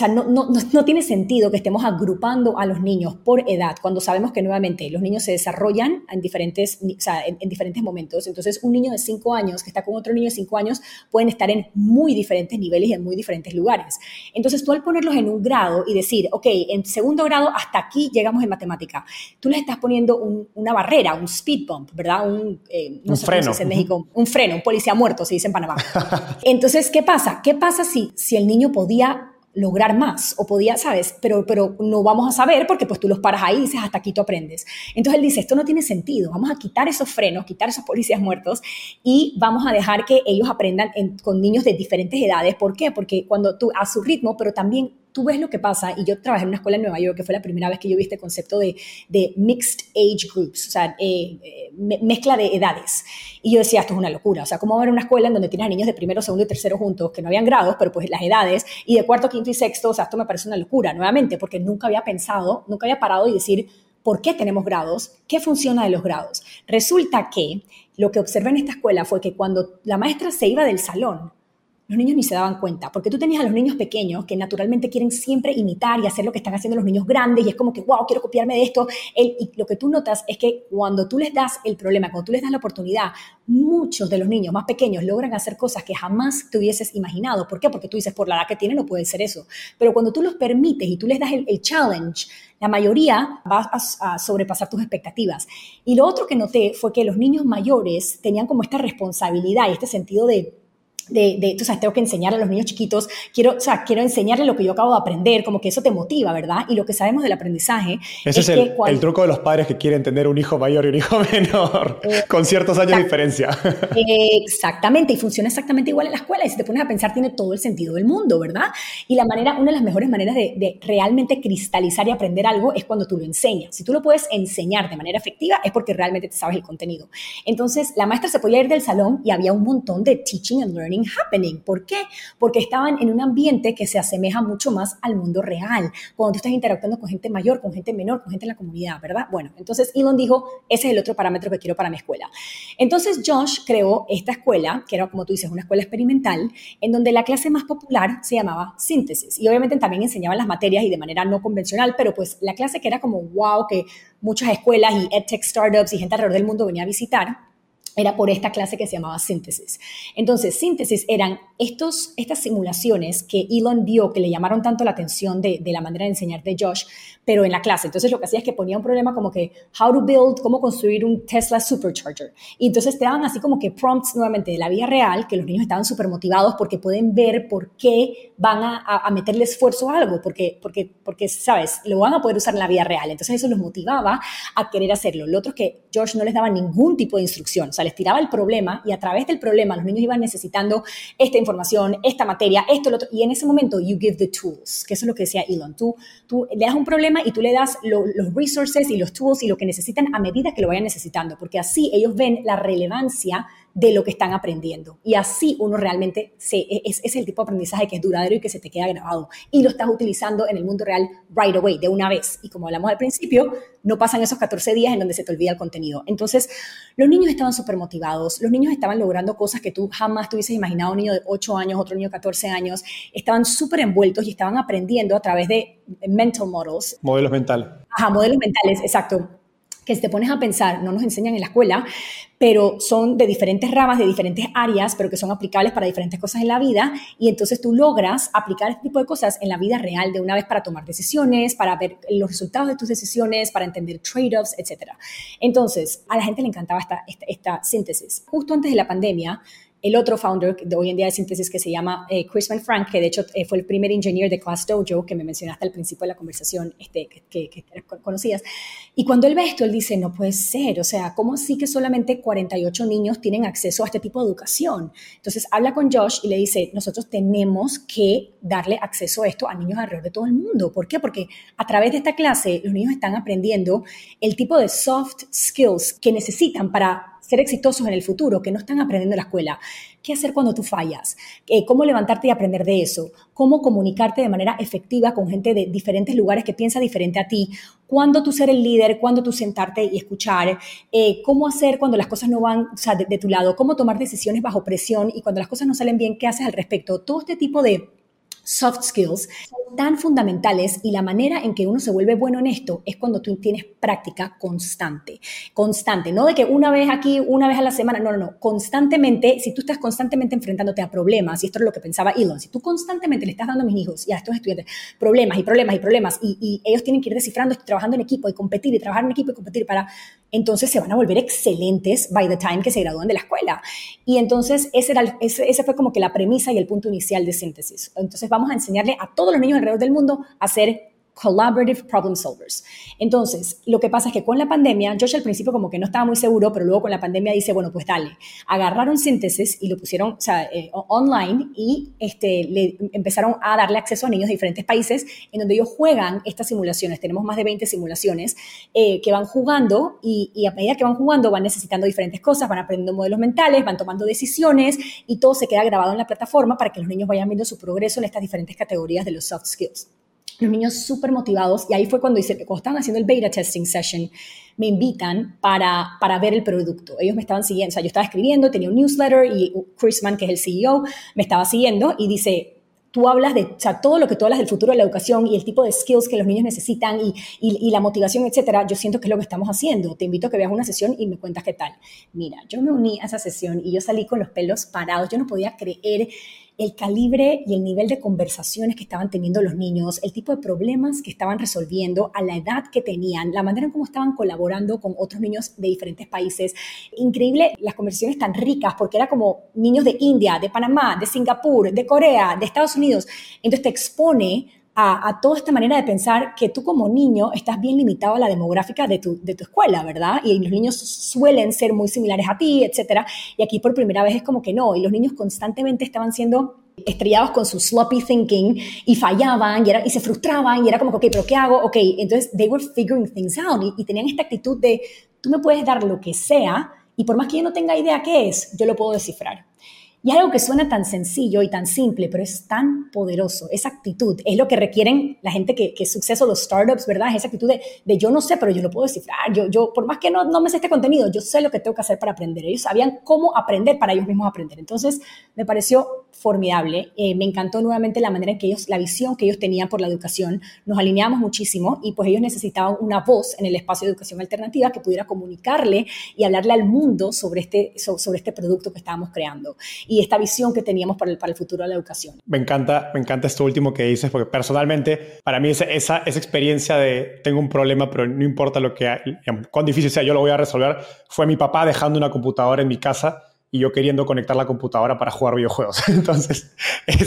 no tiene sentido que estemos agrupando a los niños por edad, cuando sabemos que nuevamente los niños se desarrollan en diferentes momentos. Entonces, un niño de 5 años que está con otro niño de 5 años pueden estar en muy diferentes niveles y en muy diferentes lugares. Entonces, tú al ponerlos en un grado y decir, ok, en segundo grado hasta aquí llegamos en matemática, tú les estás poniendo una barrera, un speed bump, ¿verdad? Un freno. En México, un freno, un policía muerto, se dice en Panamá. Entonces, ¿qué pasa? ¿Qué pasa si el niño podía lograr más o podía, ¿sabes? Pero no vamos a saber porque pues tú los paras ahí y dices, hasta aquí tú aprendes. Entonces él dice, esto no tiene sentido, vamos a quitar esos frenos, quitar esos policías muertos y vamos a dejar que ellos aprendan con niños de diferentes edades. ¿Por qué? Porque cuando tú, a su ritmo, pero también tú ves lo que pasa, y yo trabajé en una escuela en Nueva York, que fue la primera vez que yo vi este concepto de mixed age groups, o sea, mezcla de edades. Y yo decía, esto es una locura, o sea, ¿cómo va a haber una escuela en donde tienes a niños de primero, segundo y tercero juntos, que no habían grados, pero pues las edades, y de cuarto, quinto y sexto, o sea, esto me parece una locura, nuevamente, porque nunca había parado y decir, ¿por qué tenemos grados? ¿Qué funciona de los grados? Resulta que lo que observé en esta escuela fue que cuando la maestra se iba del salón, los niños ni se daban cuenta, porque tú tenías a los niños pequeños que naturalmente quieren siempre imitar y hacer lo que están haciendo los niños grandes, y es como que, wow, quiero copiarme de esto. Y lo que tú notas es que cuando tú les das el problema, cuando tú les das la oportunidad, muchos de los niños más pequeños logran hacer cosas que jamás te hubieses imaginado. ¿Por qué? Porque tú dices, por la edad que tienen no puede ser eso. Pero cuando tú los permites y tú les das el challenge, la mayoría va a sobrepasar tus expectativas. Y lo otro que noté fue que los niños mayores tenían como esta responsabilidad y este sentido de tú sabes, tengo que enseñarle a los niños chiquitos, quiero enseñarle lo que yo acabo de aprender, como que eso te motiva, ¿verdad? Y lo que sabemos del aprendizaje
ese es el truco de los padres que quieren tener un hijo mayor y un hijo menor, con ciertos años de diferencia.
Exactamente, y funciona exactamente igual en la escuela, y si te pones a pensar tiene todo el sentido del mundo, ¿verdad? Y una de las mejores maneras de realmente cristalizar y aprender algo es cuando tú lo enseñas. Si tú lo puedes enseñar de manera efectiva es porque realmente te sabes el contenido. Entonces, la maestra se podía ir del salón y había un montón de teaching and learning learning happening. ¿Por qué? Porque estaban en un ambiente que se asemeja mucho más al mundo real, cuando tú estás interactuando con gente mayor, con gente menor, con gente en la comunidad, ¿verdad? Bueno, entonces Elon dijo, ese es el otro parámetro que quiero para mi escuela. Entonces Josh creó esta escuela, que era, como tú dices, una escuela experimental, en donde la clase más popular se llamaba síntesis. Y obviamente también enseñaban las materias y de manera no convencional, pero pues la clase que era como wow, que muchas escuelas y edtech startups y gente alrededor del mundo venía a visitar, era por esta clase que se llamaba síntesis. Entonces, síntesis eran estas simulaciones que Elon vio que le llamaron tanto la atención de la manera de enseñar de Josh, pero en la clase. Entonces, lo que hacía es que ponía un problema como que cómo construir un Tesla Supercharger. Y entonces te daban así como que prompts nuevamente de la vida real, que los niños estaban súper motivados porque pueden ver por qué van a meterle esfuerzo a algo, porque, ¿sabes? Lo van a poder usar en la vida real. Entonces, eso los motivaba a querer hacerlo. Lo otro es que Josh no les daba ningún tipo de instrucción. O sea, les tiraba el problema y a través del problema los niños iban necesitando esta información, esta materia, esto, lo otro. Y en ese momento, you give the tools, que eso es lo que decía Elon. Tú le das un problema y tú le das los resources y los tools y lo que necesitan a medida que lo vayan necesitando, porque así ellos ven la relevancia de lo que están aprendiendo. Y así uno realmente es el tipo de aprendizaje que es duradero y que se te queda grabado. Y lo estás utilizando en el mundo real right away, de una vez. Y como hablamos al principio, no pasan esos 14 días en donde se te olvida el contenido. Entonces, los niños estaban súper motivados. Los niños estaban logrando cosas que tú jamás te hubieses imaginado. Un niño de 8 años, otro niño de 14 años. Estaban súper envueltos y estaban aprendiendo a través de mental models.
Modelos mentales.
Ajá, modelos mentales, exacto. Que si te pones a pensar, no nos enseñan en la escuela, pero son de diferentes ramas, de diferentes áreas, pero que son aplicables para diferentes cosas en la vida, y entonces tú logras aplicar este tipo de cosas en la vida real de una vez para tomar decisiones, para ver los resultados de tus decisiones, para entender trade-offs, etc. Entonces, a la gente le encantaba esta síntesis. Justo antes de la pandemia, el otro founder de hoy en día de síntesis que se llama Chris Van Frank, que de hecho fue el primer ingeniero de Class Dojo, que me mencionaste al principio de la conversación, que conocías. Y cuando él ve esto, él dice, no puede ser, o sea, ¿cómo así que solamente 48 niños tienen acceso a este tipo de educación? Entonces habla con Josh y le dice, nosotros tenemos que darle acceso a esto a niños alrededor de todo el mundo. ¿Por qué? Porque a través de esta clase los niños están aprendiendo el tipo de soft skills que necesitan para ser exitosos en el futuro, que no están aprendiendo en la escuela. ¿Qué hacer cuando tú fallas? ¿Cómo levantarte y aprender de eso? ¿Cómo comunicarte de manera efectiva con gente de diferentes lugares que piensa diferente a ti? ¿Cuándo tú ser el líder? ¿Cuándo tú sentarte y escuchar? ¿Cómo hacer cuando las cosas no van, o sea, de tu lado? ¿Cómo tomar decisiones bajo presión? Y cuando las cosas no salen bien, ¿qué haces al respecto? Todo este tipo de soft skills son tan fundamentales, y la manera en que uno se vuelve bueno en esto es cuando tú tienes práctica constante, no de que una vez aquí, una vez a la semana, no, constantemente. Si tú estás constantemente enfrentándote a problemas, y esto es lo que pensaba Elon, si tú constantemente le estás dando a mis hijos y a estos estudiantes problemas y ellos tienen que ir descifrando, trabajando en equipo y competir y trabajar en equipo y competir entonces se van a volver excelentes by the time que se gradúan de la escuela. Y entonces ese fue como que la premisa y el punto inicial de síntesis. Entonces vamos a enseñarle a todos los niños alrededor del mundo a ser collaborative problem solvers. Entonces, lo que pasa es que con la pandemia, Josh al principio como que no estaba muy seguro, pero luego con la pandemia dice, bueno, pues dale. Agarraron síntesis y lo pusieron, online, y le empezaron a darle acceso a niños de diferentes países en donde ellos juegan estas simulaciones. Tenemos más de 20 simulaciones que van jugando, y a medida que van jugando van necesitando diferentes cosas, van aprendiendo modelos mentales, van tomando decisiones, y todo se queda grabado en la plataforma para que los niños vayan viendo su progreso en estas diferentes categorías de los soft skills. Los niños súper motivados, y ahí fue cuando estaban haciendo el beta testing session, me invitan para ver el producto. Ellos me estaban siguiendo, o sea, yo estaba escribiendo, tenía un newsletter, y Chris Mann, que es el CEO, me estaba siguiendo y dice, tú hablas de, o sea, todo lo que tú hablas del futuro de la educación y el tipo de skills que los niños necesitan y la motivación, etcétera, yo siento que es lo que estamos haciendo. Te invito a que veas una sesión y me cuentas qué tal. Mira, yo me uní a esa sesión y yo salí con los pelos parados. Yo no podía creer el calibre y el nivel de conversaciones que estaban teniendo los niños, el tipo de problemas que estaban resolviendo a la edad que tenían, la manera en cómo estaban colaborando con otros niños de diferentes países. Increíble, las conversaciones tan ricas, porque era como niños de India, de Panamá, de Singapur, de Corea, de Estados Unidos. Entonces te expone a toda esta manera de pensar que tú como niño estás bien limitado a la demográfica de tu escuela, ¿verdad? Y los niños suelen ser muy similares a ti, etcétera. Y aquí por primera vez es como que no, y los niños constantemente estaban siendo estrellados con su sloppy thinking y fallaban y se frustraban y era como que, ok, ¿pero qué hago? Ok, entonces they were figuring things out y tenían esta actitud de, tú me puedes dar lo que sea y por más que yo no tenga idea qué es, yo lo puedo descifrar. Y es algo que suena tan sencillo y tan simple, pero es tan poderoso. Esa actitud es lo que requieren la gente que es suceso, los startups, ¿verdad? Es esa actitud de yo no sé, pero yo lo puedo descifrar. Yo por más que no me sé este contenido, yo sé lo que tengo que hacer para aprender. Ellos sabían cómo aprender para ellos mismos aprender. Entonces, me pareció formidable. Me encantó nuevamente la manera en que ellos, la visión que ellos tenían por la educación. Nos alineamos muchísimo y pues ellos necesitaban una voz en el espacio de educación alternativa que pudiera comunicarle y hablarle al mundo sobre este producto que estábamos creando y esta visión que teníamos para el futuro de la educación.
Me encanta esto último que dices, porque personalmente para mí esa experiencia de tengo un problema, pero no importa cuán difícil sea, yo lo voy a resolver, fue mi papá dejando una computadora en mi casa y yo queriendo conectar la computadora para jugar videojuegos. Entonces,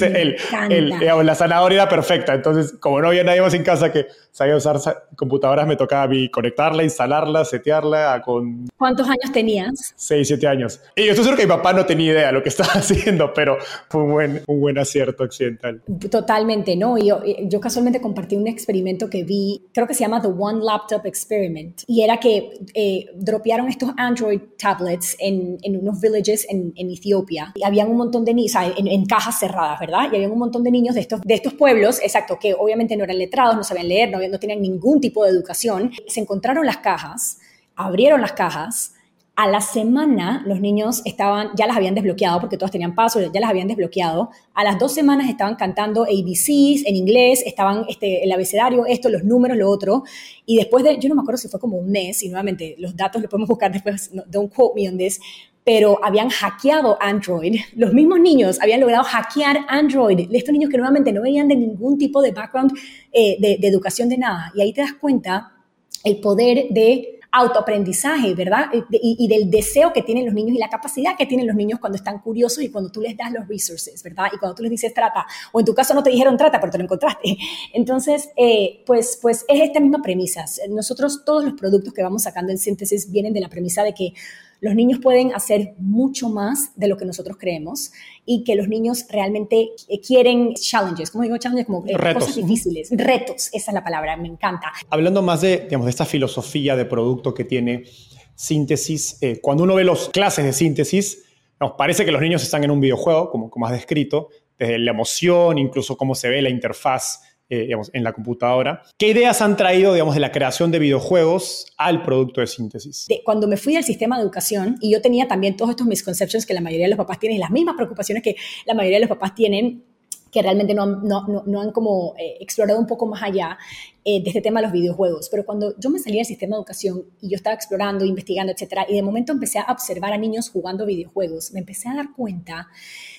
la zanahoria era perfecta. Entonces, como no había nadie más en casa que sabía usar computadoras, me tocaba a mí conectarla, instalarla, setearla.
¿Cuántos años tenías?
6, 7 años. Y yo estoy seguro que mi papá no tenía idea de lo que estaba haciendo, pero fue un buen acierto accidental.
Totalmente, ¿no? Y yo casualmente compartí un experimento que vi, creo que se llama The One Laptop Experiment, y era que dropearon estos Android tablets en unos villages en Etiopía. Y habían un montón de niños, o sea, en cajas cerradas, ¿verdad? Y había un montón de niños de estos pueblos, exacto, que obviamente no eran letrados, no sabían leer, no tenían ningún tipo de educación. Se encontraron las cajas, abrieron las cajas. A la semana los niños ya las habían desbloqueado porque todos tenían password, ya las habían desbloqueado. A las 2 semanas estaban cantando ABCs en inglés, estaban el abecedario, los números, lo otro. Y después yo no me acuerdo si fue como un mes, y nuevamente los datos los podemos buscar después, don't quote me on this, pero habían hackeado Android. Los mismos niños habían logrado hackear Android. Estos niños que nuevamente no venían de ningún tipo de background de educación de nada. Y ahí te das cuenta el poder de autoaprendizaje, ¿verdad? Y del deseo que tienen los niños y la capacidad que tienen los niños cuando están curiosos y cuando tú les das los resources, ¿verdad? Y cuando tú les dices trata, o en tu caso no te dijeron trata, pero te lo encontraste. Entonces, pues es esta misma premisa. Nosotros todos los productos que vamos sacando en Síntesis vienen de la premisa de que los niños pueden hacer mucho más de lo que nosotros creemos y que los niños realmente quieren challenges. ¿Cómo digo challenges? Como
retos.
Cosas difíciles. Retos, esa es la palabra, me encanta.
Hablando más de esta filosofía de producto que tiene Síntesis, cuando uno ve las clases de Síntesis, nos parece que los niños están en un videojuego, como has descrito, desde la emoción, incluso cómo se ve la interfaz en la computadora. ¿Qué ideas han traído, de la creación de videojuegos al producto de Síntesis?
Cuando me fui al sistema de educación y yo tenía también todos estos misconceptions que la mayoría de los papás tienen, las mismas preocupaciones que la mayoría de los papás tienen, que realmente no han como explorado un poco más allá de este tema de los videojuegos. Pero cuando yo me salí del sistema de educación y yo estaba explorando, investigando, etcétera, y de momento empecé a observar a niños jugando videojuegos, me empecé a dar cuenta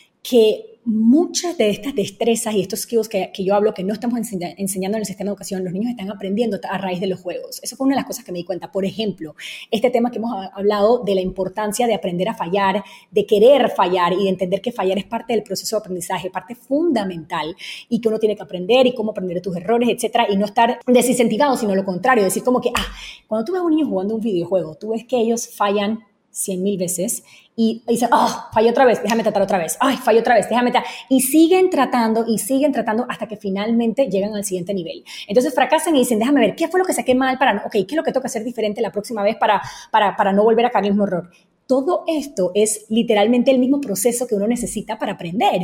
que muchas de estas destrezas y estos skills que yo hablo que no estamos enseñando en el sistema de educación, los niños están aprendiendo a raíz de los juegos. Eso fue una de las cosas que me di cuenta. Por ejemplo, este tema que hemos hablado de la importancia de aprender a fallar, de querer fallar y de entender que fallar es parte del proceso de aprendizaje, parte fundamental y que uno tiene que aprender y cómo aprender de tus errores, etcétera, y no estar desincentivado, sino lo contrario, decir como que, cuando tú ves a un niño jugando un videojuego, tú ves que ellos fallan 100,000 veces y dicen, falló otra vez, déjame tratar otra vez, falló otra vez, déjame tratar, y siguen tratando hasta que finalmente llegan al siguiente nivel. Entonces fracasan y dicen, déjame ver, ¿qué fue lo que saqué mal ¿qué es lo que tengo que hacer diferente la próxima vez para no volver a caer en el mismo error? Todo esto es literalmente el mismo proceso que uno necesita para aprender.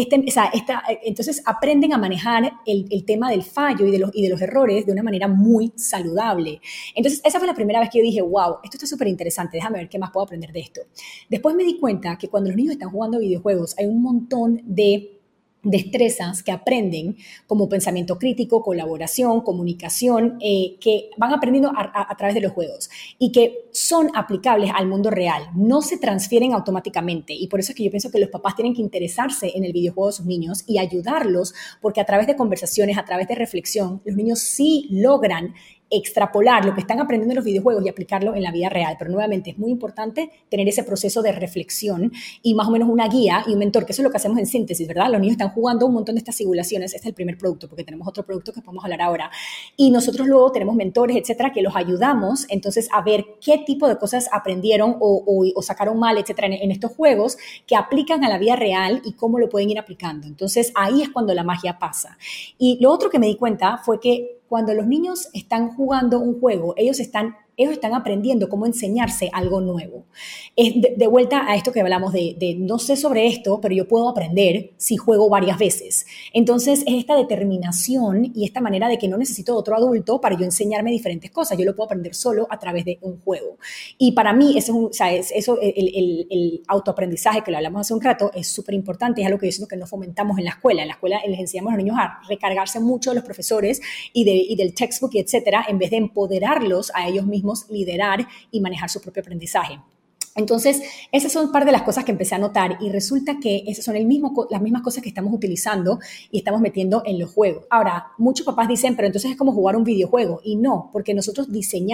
Entonces aprenden a manejar el tema del fallo y de los errores de una manera muy saludable. Entonces esa fue la primera vez que yo dije, wow, esto está súper interesante, déjame ver qué más puedo aprender de esto. Después me di cuenta que cuando los niños están jugando videojuegos hay un montón de destrezas que aprenden como pensamiento crítico, colaboración, comunicación, que van aprendiendo a través de los juegos y que son aplicables al mundo real, no se transfieren automáticamente, y por eso es que yo pienso que los papás tienen que interesarse en el videojuego de sus niños y ayudarlos, porque a través de conversaciones, a través de reflexión, los niños sí logran extrapolar lo que están aprendiendo en los videojuegos y aplicarlo en la vida real. Pero nuevamente es muy importante tener ese proceso de reflexión y más o menos una guía y un mentor, que eso es lo que hacemos en Síntesis, ¿verdad? Los niños están jugando un montón de estas simulaciones. Este es el primer producto, porque tenemos otro producto que podemos hablar ahora. Y nosotros luego tenemos mentores, etcétera, que los ayudamos entonces a ver qué tipo de cosas aprendieron o sacaron mal, etcétera, en estos juegos que aplican a la vida real y cómo lo pueden ir aplicando. Entonces ahí es cuando la magia pasa. Y lo otro que me di cuenta fue que cuando los niños están jugando un juego, ellos están ellos están aprendiendo cómo enseñarse algo nuevo. Es de vuelta a esto que hablamos de no sé sobre esto, pero yo puedo aprender si juego varias veces. Entonces, es esta determinación y esta manera de que no necesito otro adulto para yo enseñarme diferentes cosas. Yo lo puedo aprender solo a través de un juego. Y para mí, el autoaprendizaje que lo hablamos hace un rato es súper importante. Es algo que yo siento que no fomentamos en la escuela. En la escuela les enseñamos a los niños a recargarse mucho de los profesores y del textbook, y etcétera, en vez de empoderarlos a ellos mismos, liderar y manejar su propio aprendizaje. Entonces, esas son parte de las cosas que empecé a notar y resulta que esas son las mismas cosas que estamos utilizando y estamos metiendo en los juegos. Ahora, muchos papás dicen, pero entonces es como jugar un videojuego. Y no, porque nosotros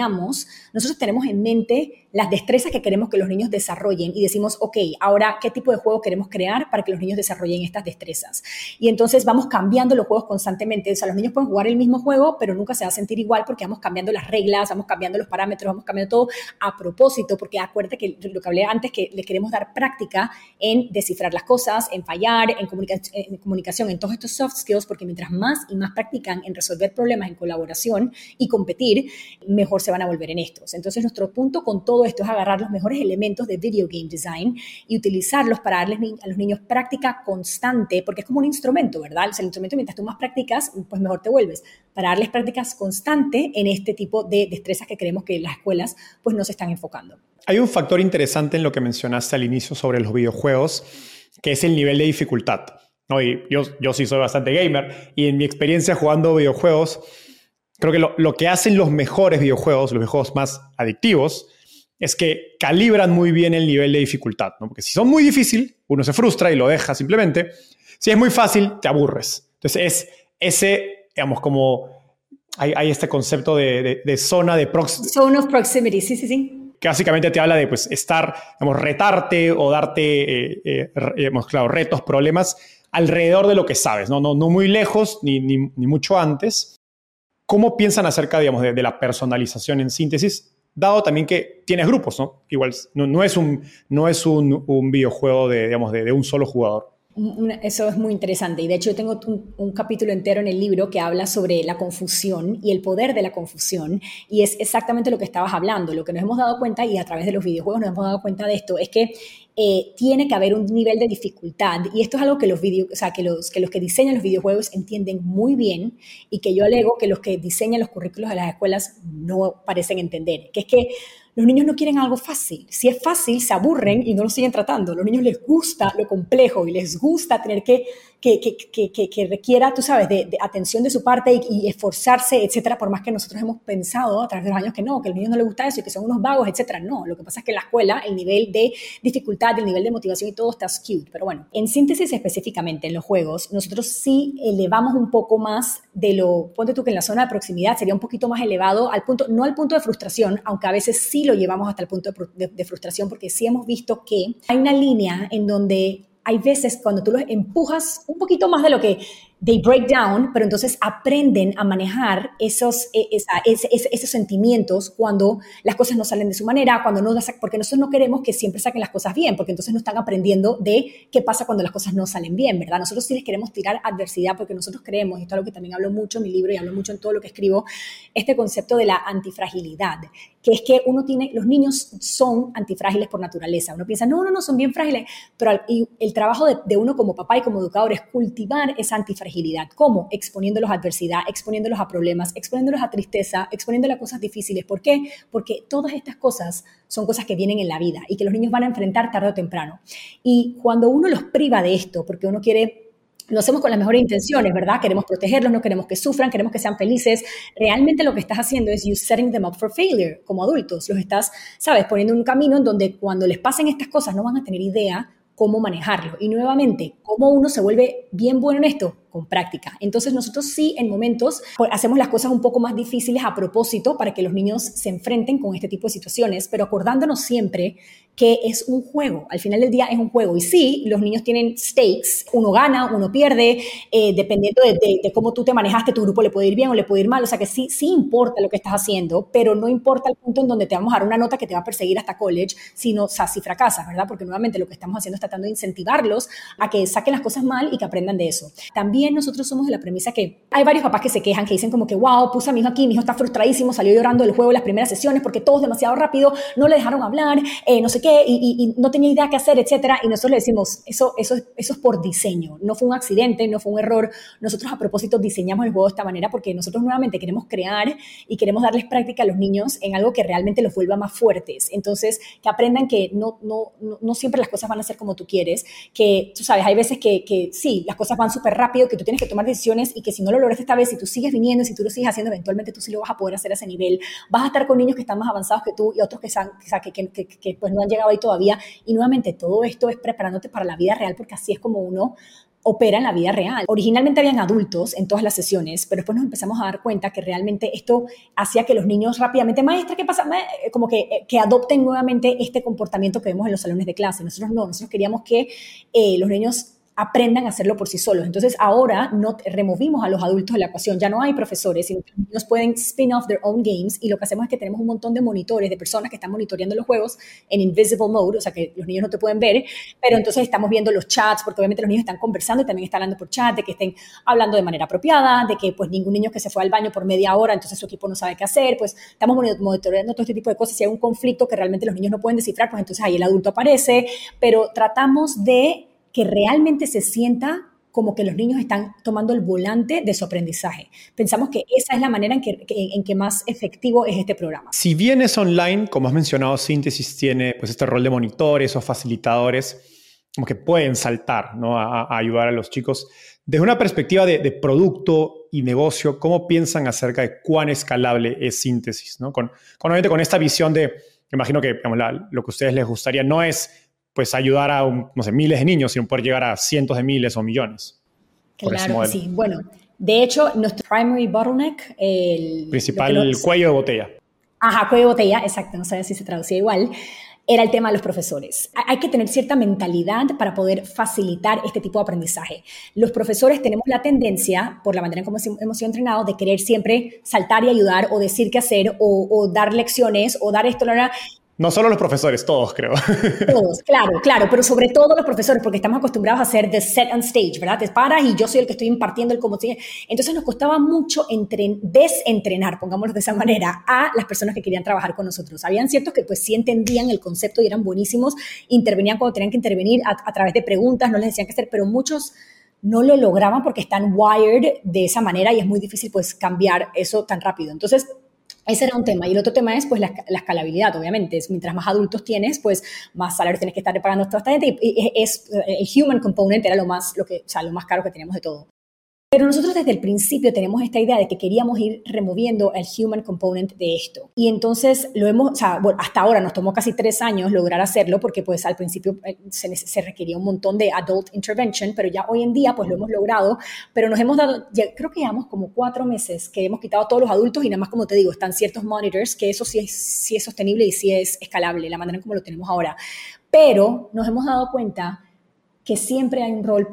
tenemos en mente las destrezas que queremos que los niños desarrollen y decimos, ok, ahora, ¿qué tipo de juego queremos crear para que los niños desarrollen estas destrezas? Y entonces vamos cambiando los juegos constantemente. O sea, los niños pueden jugar el mismo juego, pero nunca se va a sentir igual porque vamos cambiando las reglas, vamos cambiando los parámetros, vamos cambiando todo a propósito, porque acuérdate que lo que hablé antes, que le queremos dar práctica en descifrar las cosas, en fallar, en comunicación, en todos estos soft skills, porque mientras más y más practican en resolver problemas, en colaboración y competir, mejor se van a volver en estos. Entonces, nuestro punto con todo esto es agarrar los mejores elementos de video game design y utilizarlos para darles a los niños práctica constante, porque es como un instrumento, ¿verdad? O sea, el instrumento, mientras tú más practicas, pues mejor te vuelves. Para darles prácticas constante en este tipo de destrezas que creemos que las escuelas pues no se están enfocando.
Hay un factor interesante en lo que mencionaste al inicio sobre los videojuegos, que es el nivel de dificultad, ¿no? Y yo sí soy bastante gamer y en mi experiencia jugando videojuegos, creo que lo que hacen los mejores videojuegos, los videojuegos más adictivos, es que calibran muy bien el nivel de dificultad, ¿no? Porque si son muy difíciil, uno se frustra y lo deja simplemente. Si es muy fácil, te aburres. Entonces es ese, digamos, como hay este concepto de zona de proximity.
Zone of proximity, sí.
Que básicamente te habla de pues, retarte o darte retos, problemas alrededor de lo que sabes, no muy lejos ni mucho antes. ¿Cómo piensan acerca, digamos, de la personalización en síntesis? Dado también que tienes grupos, ¿no? Igual no es un videojuego de un solo jugador.
Eso es muy interesante y de hecho yo tengo un capítulo entero en el libro que habla sobre la confusión y el poder de la confusión y es exactamente lo que estabas hablando. Lo que nos hemos dado cuenta y a través de los videojuegos nos hemos dado cuenta de esto es que tiene que haber un nivel de dificultad y esto es algo que los que diseñan los videojuegos entienden muy bien y que yo alego que los que diseñan los currículos de las escuelas no parecen entender, que es que los niños no quieren algo fácil. Si es fácil, se aburren y no lo siguen tratando. A los niños les gusta lo complejo y les gusta tener que requiera, tú sabes, de atención de su parte y esforzarse, etcétera, por más que nosotros hemos pensado a través de los años que no, que a los niños no les gusta eso y que son unos vagos, etcétera. No, lo que pasa es que en la escuela el nivel de dificultad, el nivel de motivación y todo está skewed. Pero bueno, en síntesis específicamente en los juegos, nosotros sí elevamos un poco más ponte tú que en la zona de proximidad sería un poquito más elevado no al punto de frustración, aunque a veces sí lo llevamos hasta el punto de frustración, porque sí hemos visto que hay una línea en donde hay veces cuando tú los empujas un poquito más de lo que they break down, pero entonces aprenden a manejar esos sentimientos cuando las cosas no salen de su manera, porque nosotros no queremos que siempre saquen las cosas bien, porque entonces no están aprendiendo de qué pasa cuando las cosas no salen bien, ¿verdad? Nosotros sí les queremos tirar adversidad porque nosotros creemos, y esto es algo que también hablo mucho en mi libro y hablo mucho en todo lo que escribo, este concepto de la antifragilidad, que es que los niños son antifrágiles por naturaleza. Uno piensa, no, son bien frágiles, pero el trabajo de uno como papá y como educador es cultivar esa antifragilidad. ¿Cómo? Exponiéndolos a adversidad, exponiéndolos a problemas, exponiéndolos a tristeza, exponiéndolos a cosas difíciles. ¿Por qué? Porque todas estas cosas son cosas que vienen en la vida y que los niños van a enfrentar tarde o temprano. Y cuando uno los priva de esto, porque uno lo hacemos con las mejores intenciones, ¿verdad? Queremos protegerlos, no queremos que sufran, queremos que sean felices. Realmente lo que estás haciendo es you setting them up for failure como adultos. Los estás, ¿sabes? Poniendo en un camino en donde cuando les pasen estas cosas no van a tener idea cómo manejarlo. Y nuevamente, ¿cómo uno se vuelve bien bueno en esto? Con práctica. Entonces nosotros sí en momentos hacemos las cosas un poco más difíciles a propósito para que los niños se enfrenten con este tipo de situaciones, pero acordándonos siempre que es un juego. Al final del día es un juego. Y sí, los niños tienen stakes. Uno gana, uno pierde, dependiendo de cómo tú te manejaste, tu grupo le puede ir bien o le puede ir mal. O sea que sí importa lo que estás haciendo, pero no importa el punto en donde te vamos a dar una nota que te va a perseguir hasta college, sino, o sea, si fracasas, ¿verdad? Porque nuevamente lo que estamos haciendo es tratando de incentivarlos a que saquen las cosas mal y que aprendan de eso. También también nosotros somos de la premisa que hay varios papás que se quejan, que dicen como que, wow, puse a mi hijo aquí, mi hijo está frustradísimo, salió llorando del juego en las primeras sesiones porque todo es demasiado rápido, no le dejaron hablar, no sé qué, y no tenía idea qué hacer, etcétera. Y nosotros le decimos, eso es por diseño, no fue un accidente, no fue un error. Nosotros a propósito diseñamos el juego de esta manera porque nosotros nuevamente queremos crear y queremos darles práctica a los niños en algo que realmente los vuelva más fuertes. Entonces, que aprendan que no siempre las cosas van a ser como tú quieres, que tú sabes, hay veces que sí, las cosas van súper rápido, que tú tienes que tomar decisiones y que si no lo lograste esta vez, si tú sigues viniendo, si tú lo sigues haciendo, eventualmente tú sí lo vas a poder hacer a ese nivel. Vas a estar con niños que están más avanzados que tú y otros que pues no han llegado ahí todavía. Y nuevamente, todo esto es preparándote para la vida real porque así es como uno opera en la vida real. Originalmente habían adultos en todas las sesiones, pero después nos empezamos a dar cuenta que realmente esto hacía que los niños rápidamente, maestra, ¿qué pasa? Como que adopten nuevamente este comportamiento que vemos en los salones de clase. Nosotros queríamos que los niños aprendan a hacerlo por sí solos. Entonces ahora removimos a los adultos de la ecuación, ya no hay profesores, sino que los niños pueden spin off their own games y lo que hacemos es que tenemos un montón de monitores, de personas que están monitoreando los juegos en invisible mode, o sea que los niños no te pueden ver, pero entonces estamos viendo los chats, porque obviamente los niños están conversando y también están hablando por chat, de que estén hablando de manera apropiada, de que pues ningún niño que se fue al baño por media hora, entonces su equipo no sabe qué hacer, pues estamos monitoreando todo este tipo de cosas. Si hay un conflicto que realmente los niños no pueden descifrar, pues entonces ahí el adulto aparece, pero tratamos de que realmente se sienta como que los niños están tomando el volante de su aprendizaje. Pensamos que esa es la manera en que más efectivo es este programa.
Si bien es online, como has mencionado, Síntesis tiene pues este rol de monitores o facilitadores, como que pueden saltar, ¿no? a ayudar a los chicos. Desde una perspectiva de producto y negocio, ¿cómo piensan acerca de cuán escalable es Síntesis, ¿no? Obviamente con esta visión de, me imagino que digamos, lo que a ustedes les gustaría no es pues ayudar a, no sé, miles de niños, sino poder llegar a cientos de miles o millones.
Claro que sí. Bueno, de hecho, nuestro primary bottleneck, el
principal cuello de botella.
Ajá, cuello de botella, exacto, no sé si se traducía igual, era el tema de los profesores. Hay que tener cierta mentalidad para poder facilitar este tipo de aprendizaje. Los profesores tenemos la tendencia, por la manera en cómo hemos sido entrenados, de querer siempre saltar y ayudar o decir qué hacer o dar lecciones o dar esto,
No solo los profesores, todos creo.
Todos, claro, pero sobre todo los profesores, porque estamos acostumbrados a hacer the set on stage, ¿verdad? Te paras y yo soy el que estoy impartiendo el cómo. Entonces nos costaba mucho desentrenar, pongámoslo de esa manera, a las personas que querían trabajar con nosotros. Habían ciertos que pues sí entendían el concepto y eran buenísimos, intervenían cuando tenían que intervenir a través de preguntas, no les decían qué hacer, pero muchos no lo lograban porque están wired de esa manera y es muy difícil pues cambiar eso tan rápido. Entonces, ese era un tema. Y el otro tema es pues la escalabilidad, obviamente. Mientras más adultos tienes, pues más salario tienes que estar pagando a toda esta gente. Y el human component era lo más caro que teníamos de todo. Pero nosotros desde el principio tenemos esta idea de que queríamos ir removiendo el human component de esto. Y entonces hasta ahora nos tomó casi 3 años lograr hacerlo porque pues al principio se requería un montón de adult intervention, pero ya hoy en día pues lo hemos logrado, pero nos hemos dado, creo que llevamos como 4 meses que hemos quitado a todos los adultos y nada más, como te digo, están ciertos monitors que eso sí es sostenible y sí es escalable, la manera en como lo tenemos ahora. Pero nos hemos dado cuenta que siempre hay un rol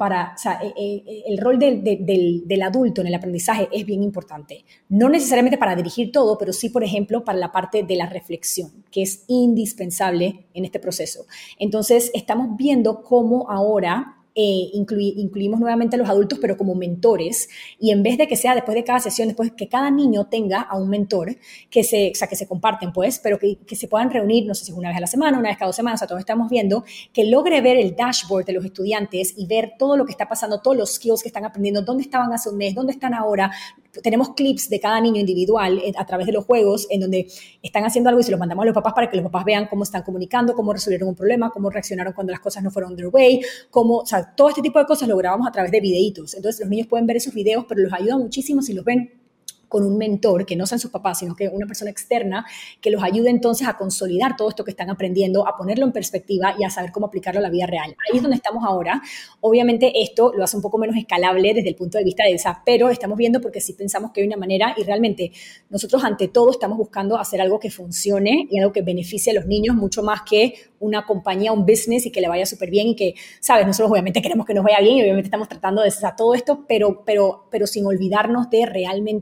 el rol del adulto en el aprendizaje es bien importante. No necesariamente para dirigir todo, pero sí, por ejemplo, para la parte de la reflexión, que es indispensable en este proceso. Entonces, estamos viendo cómo ahora incluimos nuevamente a los adultos, pero como mentores, y en vez de que sea después de cada sesión, después que cada niño tenga a un mentor que se comparten, pues, pero que se puedan reunir, no sé si es una vez a la semana, una vez cada 2 semanas, todos estamos viendo, que logre ver el dashboard de los estudiantes y ver todo lo que está pasando, todos los skills que están aprendiendo, dónde estaban hace un mes, dónde están ahora. Tenemos clips de cada niño individual a través de los juegos en donde están haciendo algo y se los mandamos a los papás para que los papás vean cómo están comunicando, cómo resolvieron un problema, cómo reaccionaron cuando las cosas no fueron their way, todo este tipo de cosas lo grabamos a través de videitos. Entonces los niños pueden ver esos videos, pero los ayuda muchísimo si los ven con un mentor, que no sean sus papás, sino que una persona externa que los ayude entonces a consolidar todo esto que están aprendiendo, a ponerlo en perspectiva y a saber cómo aplicarlo a la vida real. Ahí es donde estamos ahora. Obviamente esto lo hace un poco menos escalable desde el punto de vista de esa, pero estamos viendo porque sí pensamos que hay una manera y realmente nosotros ante todo estamos buscando hacer algo que funcione y algo que beneficie a los niños mucho más que una compañía, un business y que le vaya súper bien y que, ¿sabes? Nosotros obviamente queremos que nos vaya bien y obviamente estamos tratando de todo esto, pero sin olvidarnos de realmente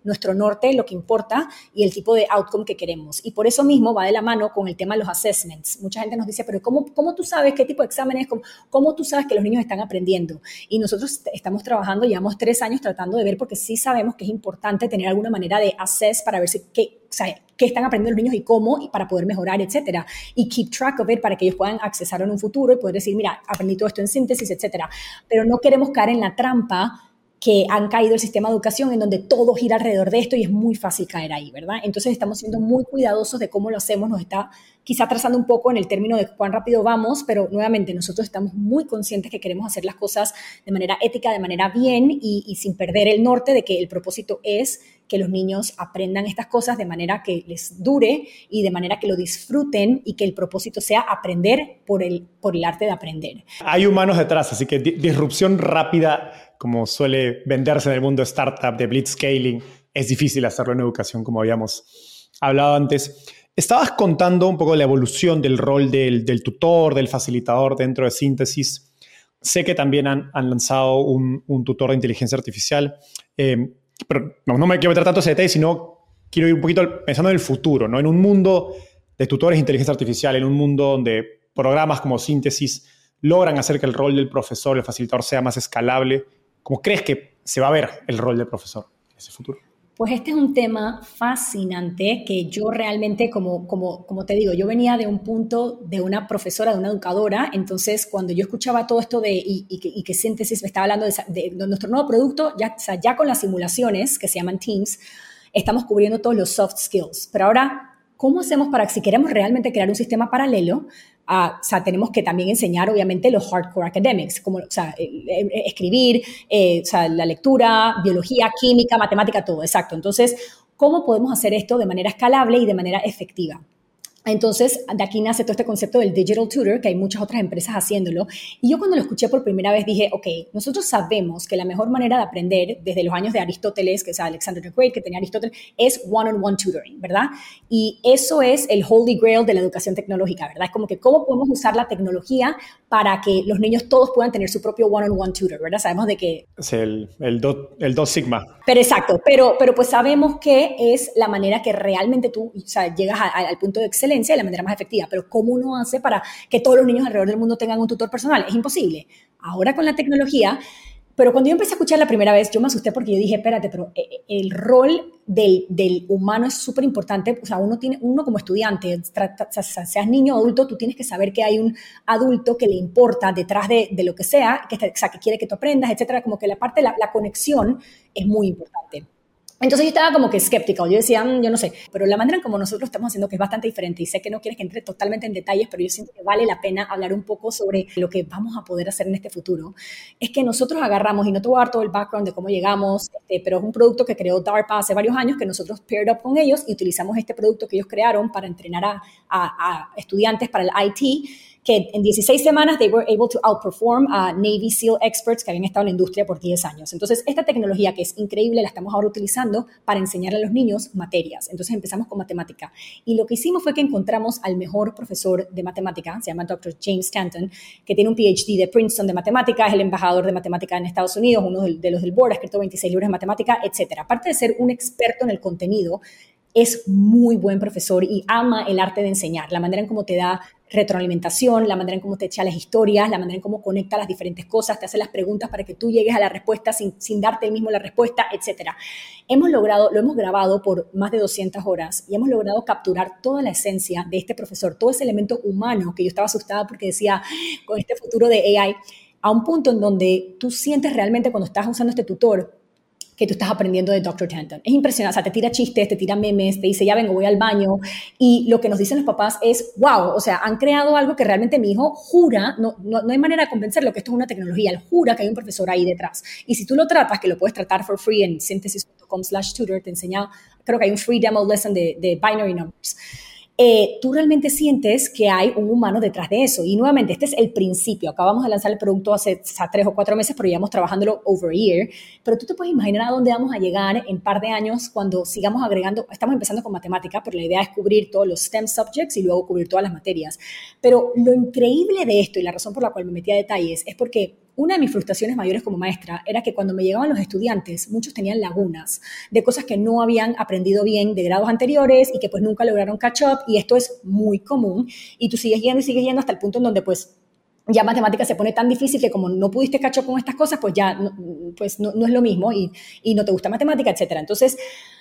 nuestro norte, lo que importa y el tipo de outcome que queremos. Y por eso mismo va de la mano con el tema de los assessments. Mucha gente nos dice, pero ¿cómo tú sabes qué tipo de exámenes? ¿Cómo tú sabes que los niños están aprendiendo? Y nosotros estamos trabajando, llevamos 3 años tratando de ver, porque sí sabemos que es importante tener alguna manera de assess para ver qué están aprendiendo los niños y cómo, y para poder mejorar, etcétera. Y keep track of it para que ellos puedan accesar en un futuro y poder decir, mira, aprendí todo esto en síntesis, etcétera. Pero no queremos caer en la trampa que han caído el sistema de educación, en donde todo gira alrededor de esto y es muy fácil caer ahí, ¿verdad? Entonces estamos siendo muy cuidadosos de cómo lo hacemos, nos está quizá trazando un poco en el término de cuán rápido vamos, pero nuevamente nosotros estamos muy conscientes que queremos hacer las cosas de manera ética, de manera bien y sin perder el norte de que el propósito es que los niños aprendan estas cosas de manera que les dure y de manera que lo disfruten y que el propósito sea aprender por el arte de aprender.
Hay humanos detrás, así que disrupción rápida, como suele venderse en el mundo startup, de blitzscaling, es difícil hacerlo en educación, como habíamos hablado antes. Estabas contando un poco de la evolución del rol del tutor, del facilitador dentro de Síntesis. Sé que también han lanzado un tutor de inteligencia artificial, pero no me quiero meter tanto en ese detalle, sino quiero ir un poquito pensando en el futuro, ¿no? En un mundo de tutores de inteligencia artificial, en un mundo donde programas como Síntesis logran hacer que el rol del profesor, el facilitador, sea más escalable. ¿Cómo crees que se va a ver el rol del profesor en ese futuro?
Pues este es un tema fascinante que yo realmente, como te digo, yo venía de un punto de una profesora, de una educadora, entonces cuando yo escuchaba todo esto y que Síntesis me estaba hablando de nuestro nuevo producto, ya con las simulaciones que se llaman Teams, estamos cubriendo todos los soft skills, pero ahora, ¿cómo hacemos para, si queremos realmente crear un sistema paralelo? Tenemos que también enseñar, obviamente, los hardcore academics, como escribir, la lectura, biología, química, matemática, todo, exacto. Entonces, ¿cómo podemos hacer esto de manera escalable y de manera efectiva? Entonces, de aquí nace todo este concepto del digital tutor, que hay muchas otras empresas haciéndolo. Y yo cuando lo escuché por primera vez dije, ok, nosotros sabemos que la mejor manera de aprender desde los años de Aristóteles, que es Alexander the Great, que tenía Aristóteles, es one-on-one tutoring, ¿verdad? Y eso es el holy grail de la educación tecnológica, ¿verdad? Es como que cómo podemos usar la tecnología para que los niños todos puedan tener su propio one-on-one tutor, ¿verdad? Sabemos de que...
Es el dos sigma.
Pero exacto, pero pues sabemos que es la manera que realmente tú llegas al punto de excelencia de la manera más efectiva, pero ¿cómo uno hace para que todos los niños alrededor del mundo tengan un tutor personal? Es imposible. Ahora con la tecnología, pero cuando yo empecé a escuchar la primera vez, yo me asusté porque yo dije, espérate, pero el rol del humano es súper importante. O sea, uno como estudiante, seas niño o adulto, tú tienes que saber que hay un adulto que le importa detrás de lo que sea, que quiere que tú aprendas, etcétera. Como que la parte, la conexión es muy importante. Entonces yo estaba como que escéptica, yo decía, yo no sé, pero la manera en como nosotros estamos haciendo que es bastante diferente y sé que no quieres que entre totalmente en detalles, pero yo siento que vale la pena hablar un poco sobre lo que vamos a poder hacer en este futuro, es que nosotros agarramos, y no te voy a dar todo el background de cómo llegamos, pero es un producto que creó DARPA hace varios años, que nosotros paired up con ellos y utilizamos este producto que ellos crearon para entrenar a estudiantes para el IT, que en 16 semanas they were able to outperform a Navy SEAL experts que habían estado en la industria por 10 años. Entonces, esta tecnología que es increíble la estamos ahora utilizando para enseñar a los niños materias. Entonces, empezamos con matemática. Y lo que hicimos fue que encontramos al mejor profesor de matemática, se llama Dr. James Stanton, que tiene un PhD de Princeton de matemática, es el embajador de matemática en Estados Unidos, uno de los del board, ha escrito 26 libros de matemática, etc. Aparte de ser un experto en el contenido, es muy buen profesor y ama el arte de enseñar, la manera en cómo te da retroalimentación, la manera en cómo te echa las historias, la manera en cómo conecta las diferentes cosas, te hace las preguntas para que tú llegues a la respuesta sin darte el mismo la respuesta, etc. Lo hemos grabado por más de 200 horas y hemos logrado capturar toda la esencia de este profesor, todo ese elemento humano que yo estaba asustada porque decía, con este futuro de AI, a un punto en donde tú sientes realmente cuando estás usando este tutor, que tú estás aprendiendo de Dr. Stanton. Es impresionante, o sea, te tira chistes, te tira memes, te dice, ya vengo, voy al baño, y lo que nos dicen los papás es, wow, o sea, han creado algo que realmente mi hijo jura, no hay manera de convencerlo que esto es una tecnología, él jura que hay un profesor ahí detrás, y si tú lo tratas, que lo puedes tratar for free en synthesis.com/tutor, te enseña, creo que hay un free demo lesson de binary numbers, tú realmente sientes que hay un humano detrás de eso. Y nuevamente, este es el principio. Acabamos de lanzar el producto hace 3 o 4 meses, pero llevamos trabajándolo over a year. Pero tú te puedes imaginar a dónde vamos a llegar en un par de años cuando sigamos agregando. Estamos empezando con matemática, pero la idea es cubrir todos los STEM subjects y luego cubrir todas las materias. Pero lo increíble de esto y la razón por la cual me metí a detalles es porque una de mis frustraciones mayores como maestra era que cuando me llegaban los estudiantes, muchos tenían lagunas de cosas que no habían aprendido bien de grados anteriores y que pues nunca lograron catch up, y esto es muy común, y tú sigues yendo y sigues yendo hasta el punto en donde pues ya matemática se pone tan difícil que como no pudiste catch up con estas cosas, pues ya no es lo mismo y no te gusta matemática, etcétera. Entonces,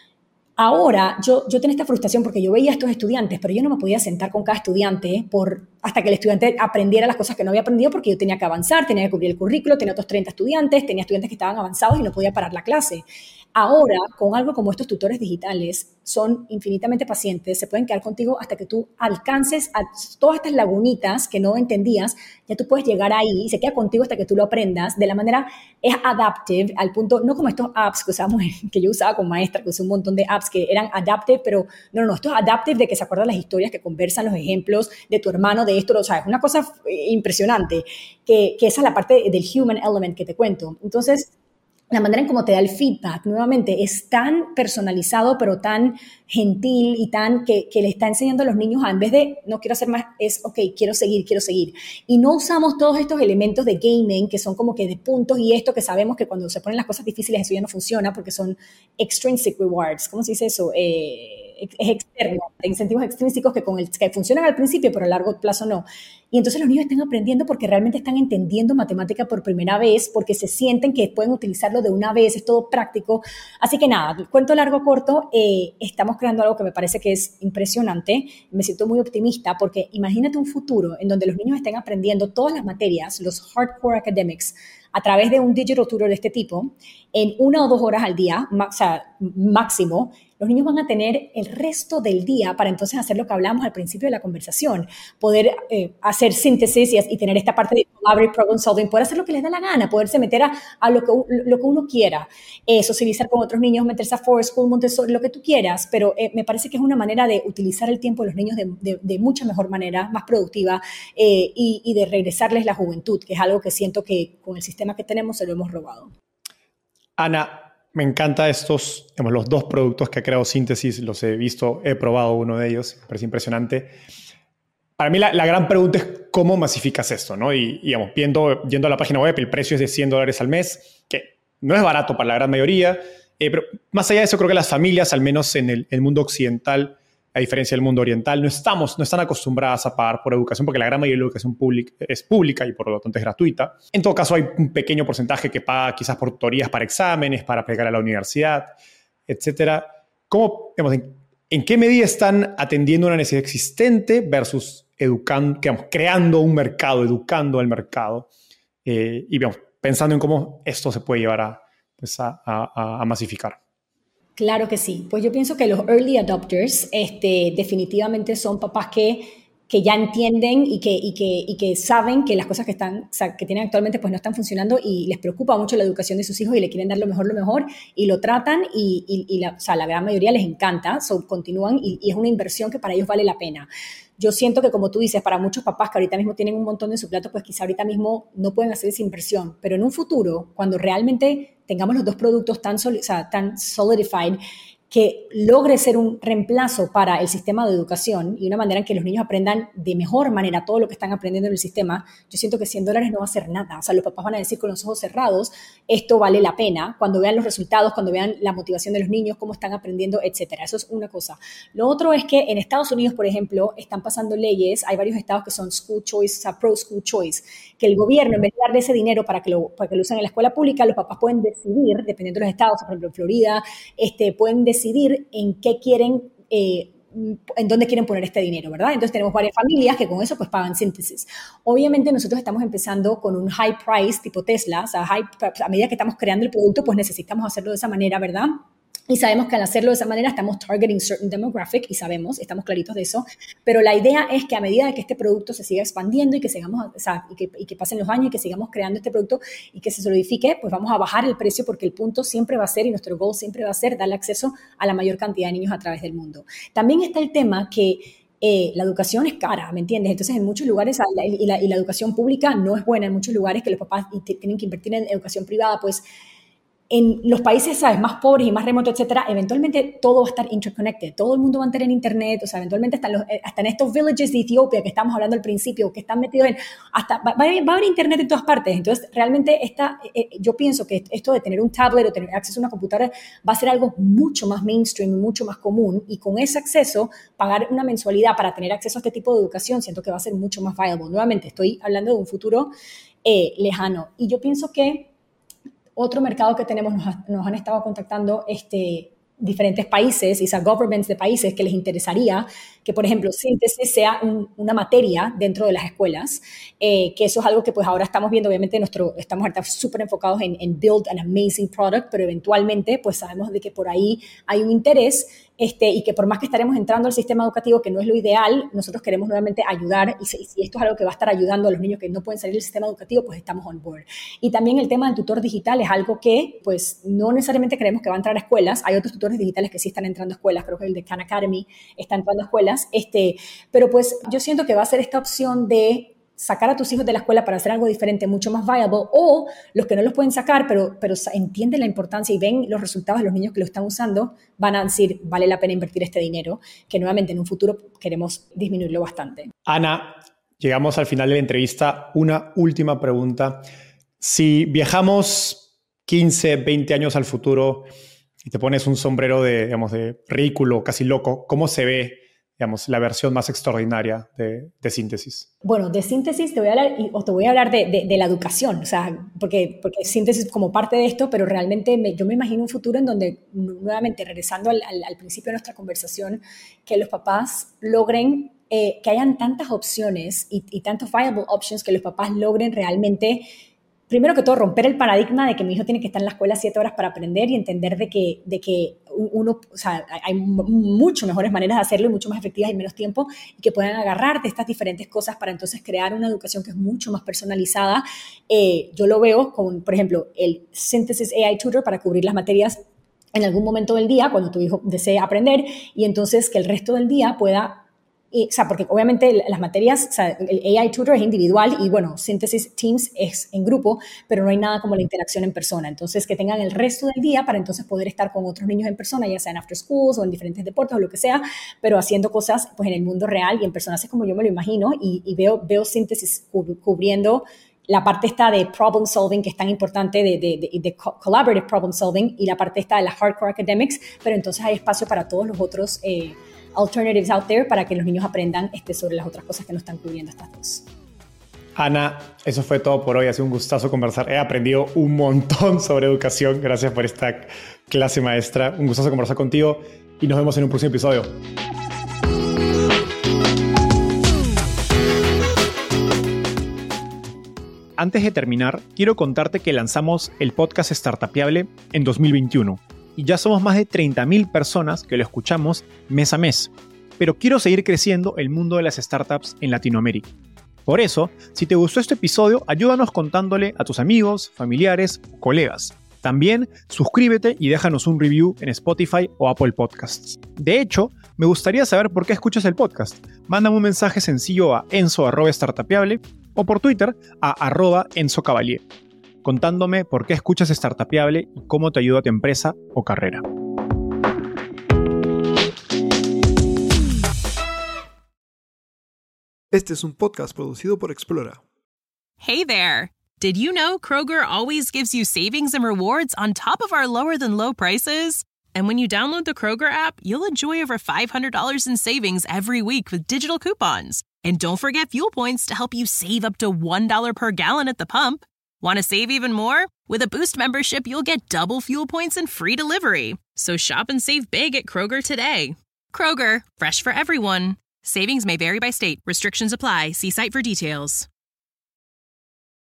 ahora yo tenía esta frustración porque yo veía a estos estudiantes, pero yo no me podía sentar con cada estudiante hasta que el estudiante aprendiera las cosas que no había aprendido, porque yo tenía que avanzar, tenía que cubrir el currículo, tenía otros 30 estudiantes, tenía estudiantes que estaban avanzados y no podía parar la clase. Ahora, con algo como estos tutores digitales, son infinitamente pacientes, se pueden quedar contigo hasta que tú alcances a todas estas lagunitas que no entendías, ya tú puedes llegar ahí y se queda contigo hasta que tú lo aprendas. De la manera, es adaptive, al punto, no como estos apps que yo usaba con maestra, que usé un montón de apps que eran adaptive, pero no, esto es adaptive de que se acuerdan las historias, que conversan los ejemplos de tu hermano, de esto, o sea, es una cosa impresionante, que esa es la parte del human element que te cuento. Entonces, la manera en cómo te da el feedback, nuevamente, es tan personalizado, pero tan gentil y tan que le está enseñando a los niños en vez de, no quiero hacer más, es, ok, quiero seguir. Y no usamos todos estos elementos de gaming, que son como que de puntos y esto, que sabemos que cuando se ponen las cosas difíciles eso ya no funciona, porque son extrinsic rewards. ¿Cómo se dice eso? Es externo, de incentivos extrínsecos que funcionan al principio, pero a largo plazo no. Y entonces los niños están aprendiendo porque realmente están entendiendo matemática por primera vez, porque se sienten que pueden utilizarlo de una vez, es todo práctico. Así que nada, cuento largo, corto, estamos creando algo que me parece que es impresionante. Me siento muy optimista porque imagínate un futuro en donde los niños estén aprendiendo todas las materias, los hardcore academics, a través de un digital tutor de este tipo, en 1 o 2 horas al día, o sea, máximo. Los niños van a tener el resto del día para entonces hacer lo que hablamos al principio de la conversación, poder hacer síntesis y tener esta parte de collaborative problem solving, poder hacer lo que les da la gana, poderse meter a lo que uno quiera, socializar con otros niños, meterse a Forest School, Montessori, lo que tú quieras, pero me parece que es una manera de utilizar el tiempo de los niños de mucha mejor manera, más productiva, y de regresarles la juventud, que es algo que siento que con el sistema que tenemos se lo hemos robado.
Ana, me encanta los 2 productos que ha creado Síntesis, los he visto, he probado uno de ellos, me parece impresionante. Para mí la gran pregunta es cómo masificas esto, ¿no? Y digamos, yendo a la página web, el precio es de $100 al mes, que no es barato para la gran mayoría, pero más allá de eso, creo que las familias, al menos en el mundo occidental, a diferencia del mundo oriental, no están acostumbradas a pagar por educación, porque la gran mayoría de la educación es pública y por lo tanto es gratuita. En todo caso, hay un pequeño porcentaje que paga quizás por tutorías para exámenes, para aplicar a la universidad, etcétera. ¿Cómo, digamos, en qué medida están atendiendo una necesidad existente versus creando un mercado, educando al mercado? Y pensando en cómo esto se puede llevar a masificar.
Claro que sí. Pues yo pienso que los early adopters definitivamente son papás que ya entienden y que saben que las cosas que tienen actualmente pues no están funcionando y les preocupa mucho la educación de sus hijos y le quieren dar lo mejor y lo tratan y la gran mayoría les encanta, continúan y es una inversión que para ellos vale la pena. Yo siento que, como tú dices, para muchos papás que ahorita mismo tienen un montón en su plato, pues quizá ahorita mismo no pueden hacer esa inversión, pero en un futuro, cuando realmente tengamos los 2 productos tan solidified, que logre ser un reemplazo para el sistema de educación y una manera en que los niños aprendan de mejor manera todo lo que están aprendiendo en el sistema, yo siento que $100 no va a hacer nada. O sea, los papás van a decir con los ojos cerrados, esto vale la pena, cuando vean los resultados, cuando vean la motivación de los niños, cómo están aprendiendo, etcétera. Eso es una cosa. Lo otro es que en Estados Unidos, por ejemplo, están pasando leyes, hay varios estados que son school choice, o sea, pro school choice, que el gobierno, en vez de darle ese dinero para que lo usen en la escuela pública, los papás pueden decidir, dependiendo de los estados, por ejemplo, en Florida, pueden decidir en qué quieren, en dónde quieren poner este dinero, ¿verdad? Entonces tenemos varias familias que con eso pues pagan Síntesis. Obviamente nosotros estamos empezando con un high price tipo Tesla, o sea, a medida que estamos creando el producto pues necesitamos hacerlo de esa manera, ¿verdad? Y sabemos que al hacerlo de esa manera estamos targeting certain demographic y estamos claritos de eso, pero la idea es que a medida de que este producto se siga expandiendo y que sigamos, o sea, y que pasen los años y que sigamos creando este producto y que se solidifique, pues vamos a bajar el precio porque el punto siempre va a ser y nuestro goal siempre va a ser darle acceso a la mayor cantidad de niños a través del mundo. También está el tema que la educación es cara, ¿me entiendes? Entonces, en muchos lugares, y la educación pública no es buena en muchos lugares que los papás tienen que invertir en educación privada, pues en los países, ¿sabes?, más pobres y más remotos, etcétera, eventualmente todo va a estar interconnected. Todo el mundo va a tener internet. O sea, eventualmente hasta en estos villages de Etiopía que estamos hablando al principio, que están metidos en... va a haber internet en todas partes. Entonces, realmente yo pienso que esto de tener un tablet o tener acceso a una computadora va a ser algo mucho más mainstream, mucho más común. Y con ese acceso, pagar una mensualidad para tener acceso a este tipo de educación, siento que va a ser mucho más viable. Nuevamente, estoy hablando de un futuro lejano. Y yo pienso que otro mercado que tenemos, nos han estado contactando diferentes países, y governments de países que les interesaría que, por ejemplo, síntesis sea una materia dentro de las escuelas, que eso es algo que pues ahora estamos viendo. Obviamente estamos súper enfocados en build an amazing product, pero eventualmente pues sabemos de que por ahí hay un interés, y que por más que estaremos entrando al sistema educativo, que no es lo ideal, nosotros queremos nuevamente ayudar, y si esto es algo que va a estar ayudando a los niños que no pueden salir del sistema educativo, pues estamos on board. Y también el tema del tutor digital es algo que pues no necesariamente creemos que va a entrar a escuelas. Hay otros tutores digitales que sí están entrando a escuelas, creo que el de Khan Academy está entrando a escuelas, pero pues yo siento que va a ser esta opción de sacar a tus hijos de la escuela para hacer algo diferente, mucho más viable, o los que no los pueden sacar, pero entienden la importancia y ven los resultados de los niños que lo están usando, van a decir, vale la pena invertir este dinero, que nuevamente en un futuro queremos disminuirlo bastante.
Ana, llegamos al final de la entrevista. Una última pregunta. Si viajamos 15, 20 años al futuro y te pones un sombrero de ridículo, casi loco, ¿cómo se ve, la versión más extraordinaria de síntesis?
Bueno, de síntesis te voy a hablar de la educación, o sea, porque síntesis como parte de esto, pero realmente yo me imagino un futuro en donde, nuevamente, regresando al principio de nuestra conversación, que los papás logren, que hayan tantas opciones y tantos viable options, que los papás logren realmente, primero que todo, romper el paradigma de que mi hijo tiene que estar en la escuela 7 horas para aprender, y entender de que uno, o sea, hay mucho mejores maneras de hacerlo y mucho más efectivas y menos tiempo, y que puedan agarrar de estas diferentes cosas para entonces crear una educación que es mucho más personalizada. Yo lo veo con, por ejemplo, el Synthesis AI Tutor para cubrir las materias en algún momento del día cuando tu hijo desee aprender, y entonces que el resto del día pueda... o sea, porque obviamente las materias, o sea, el AI Tutor es individual y, bueno, Synthesis Teams es en grupo, pero no hay nada como la interacción en persona. Entonces, que tengan el resto del día para entonces poder estar con otros niños en persona, ya sea en after schools o en diferentes deportes o lo que sea, pero haciendo cosas pues en el mundo real y en persona. Así es como yo me lo imagino, y veo Synthesis cubriendo la parte esta de problem solving, que es tan importante, de collaborative problem solving, y la parte esta de la hardcore academics, pero entonces hay espacio para todos los otros alternatives out there para que los niños aprendan sobre las otras cosas que no están cubriendo estas dos.
Ana, eso fue todo por hoy. Ha sido un gustazo conversar. He aprendido un montón sobre educación. Gracias por esta clase, maestra. Un gustazo conversar contigo y nos vemos en un próximo episodio.
Antes de terminar, quiero contarte que lanzamos el podcast Startupiable en 2021 y ya somos más de 30,000 personas que lo escuchamos mes a mes. Pero quiero seguir creciendo el mundo de las startups en Latinoamérica. Por eso, si te gustó este episodio, ayúdanos contándole a tus amigos, familiares o colegas. También suscríbete y déjanos un review en Spotify o Apple Podcasts. De hecho, me gustaría saber por qué escuchas el podcast. Mándame un mensaje sencillo a enzo@startupiable o por Twitter a @EnzoCavalier, contándome por qué escuchas Startupiable y cómo te ayuda a tu empresa o carrera.
Este es un podcast producido por Explora.
Hey there! Did you know Kroger always gives you savings and rewards on top of our lower-than-low prices? And when you download the Kroger app, you'll enjoy over $500 in savings every week with digital coupons. And don't forget fuel points to help you save up to $1 per gallon at the pump. Want to save even more? With a Boost membership, you'll get double fuel points and free delivery. So shop and save big at Kroger today. Kroger, fresh for everyone. Savings may vary by state. Restrictions apply. See site for details.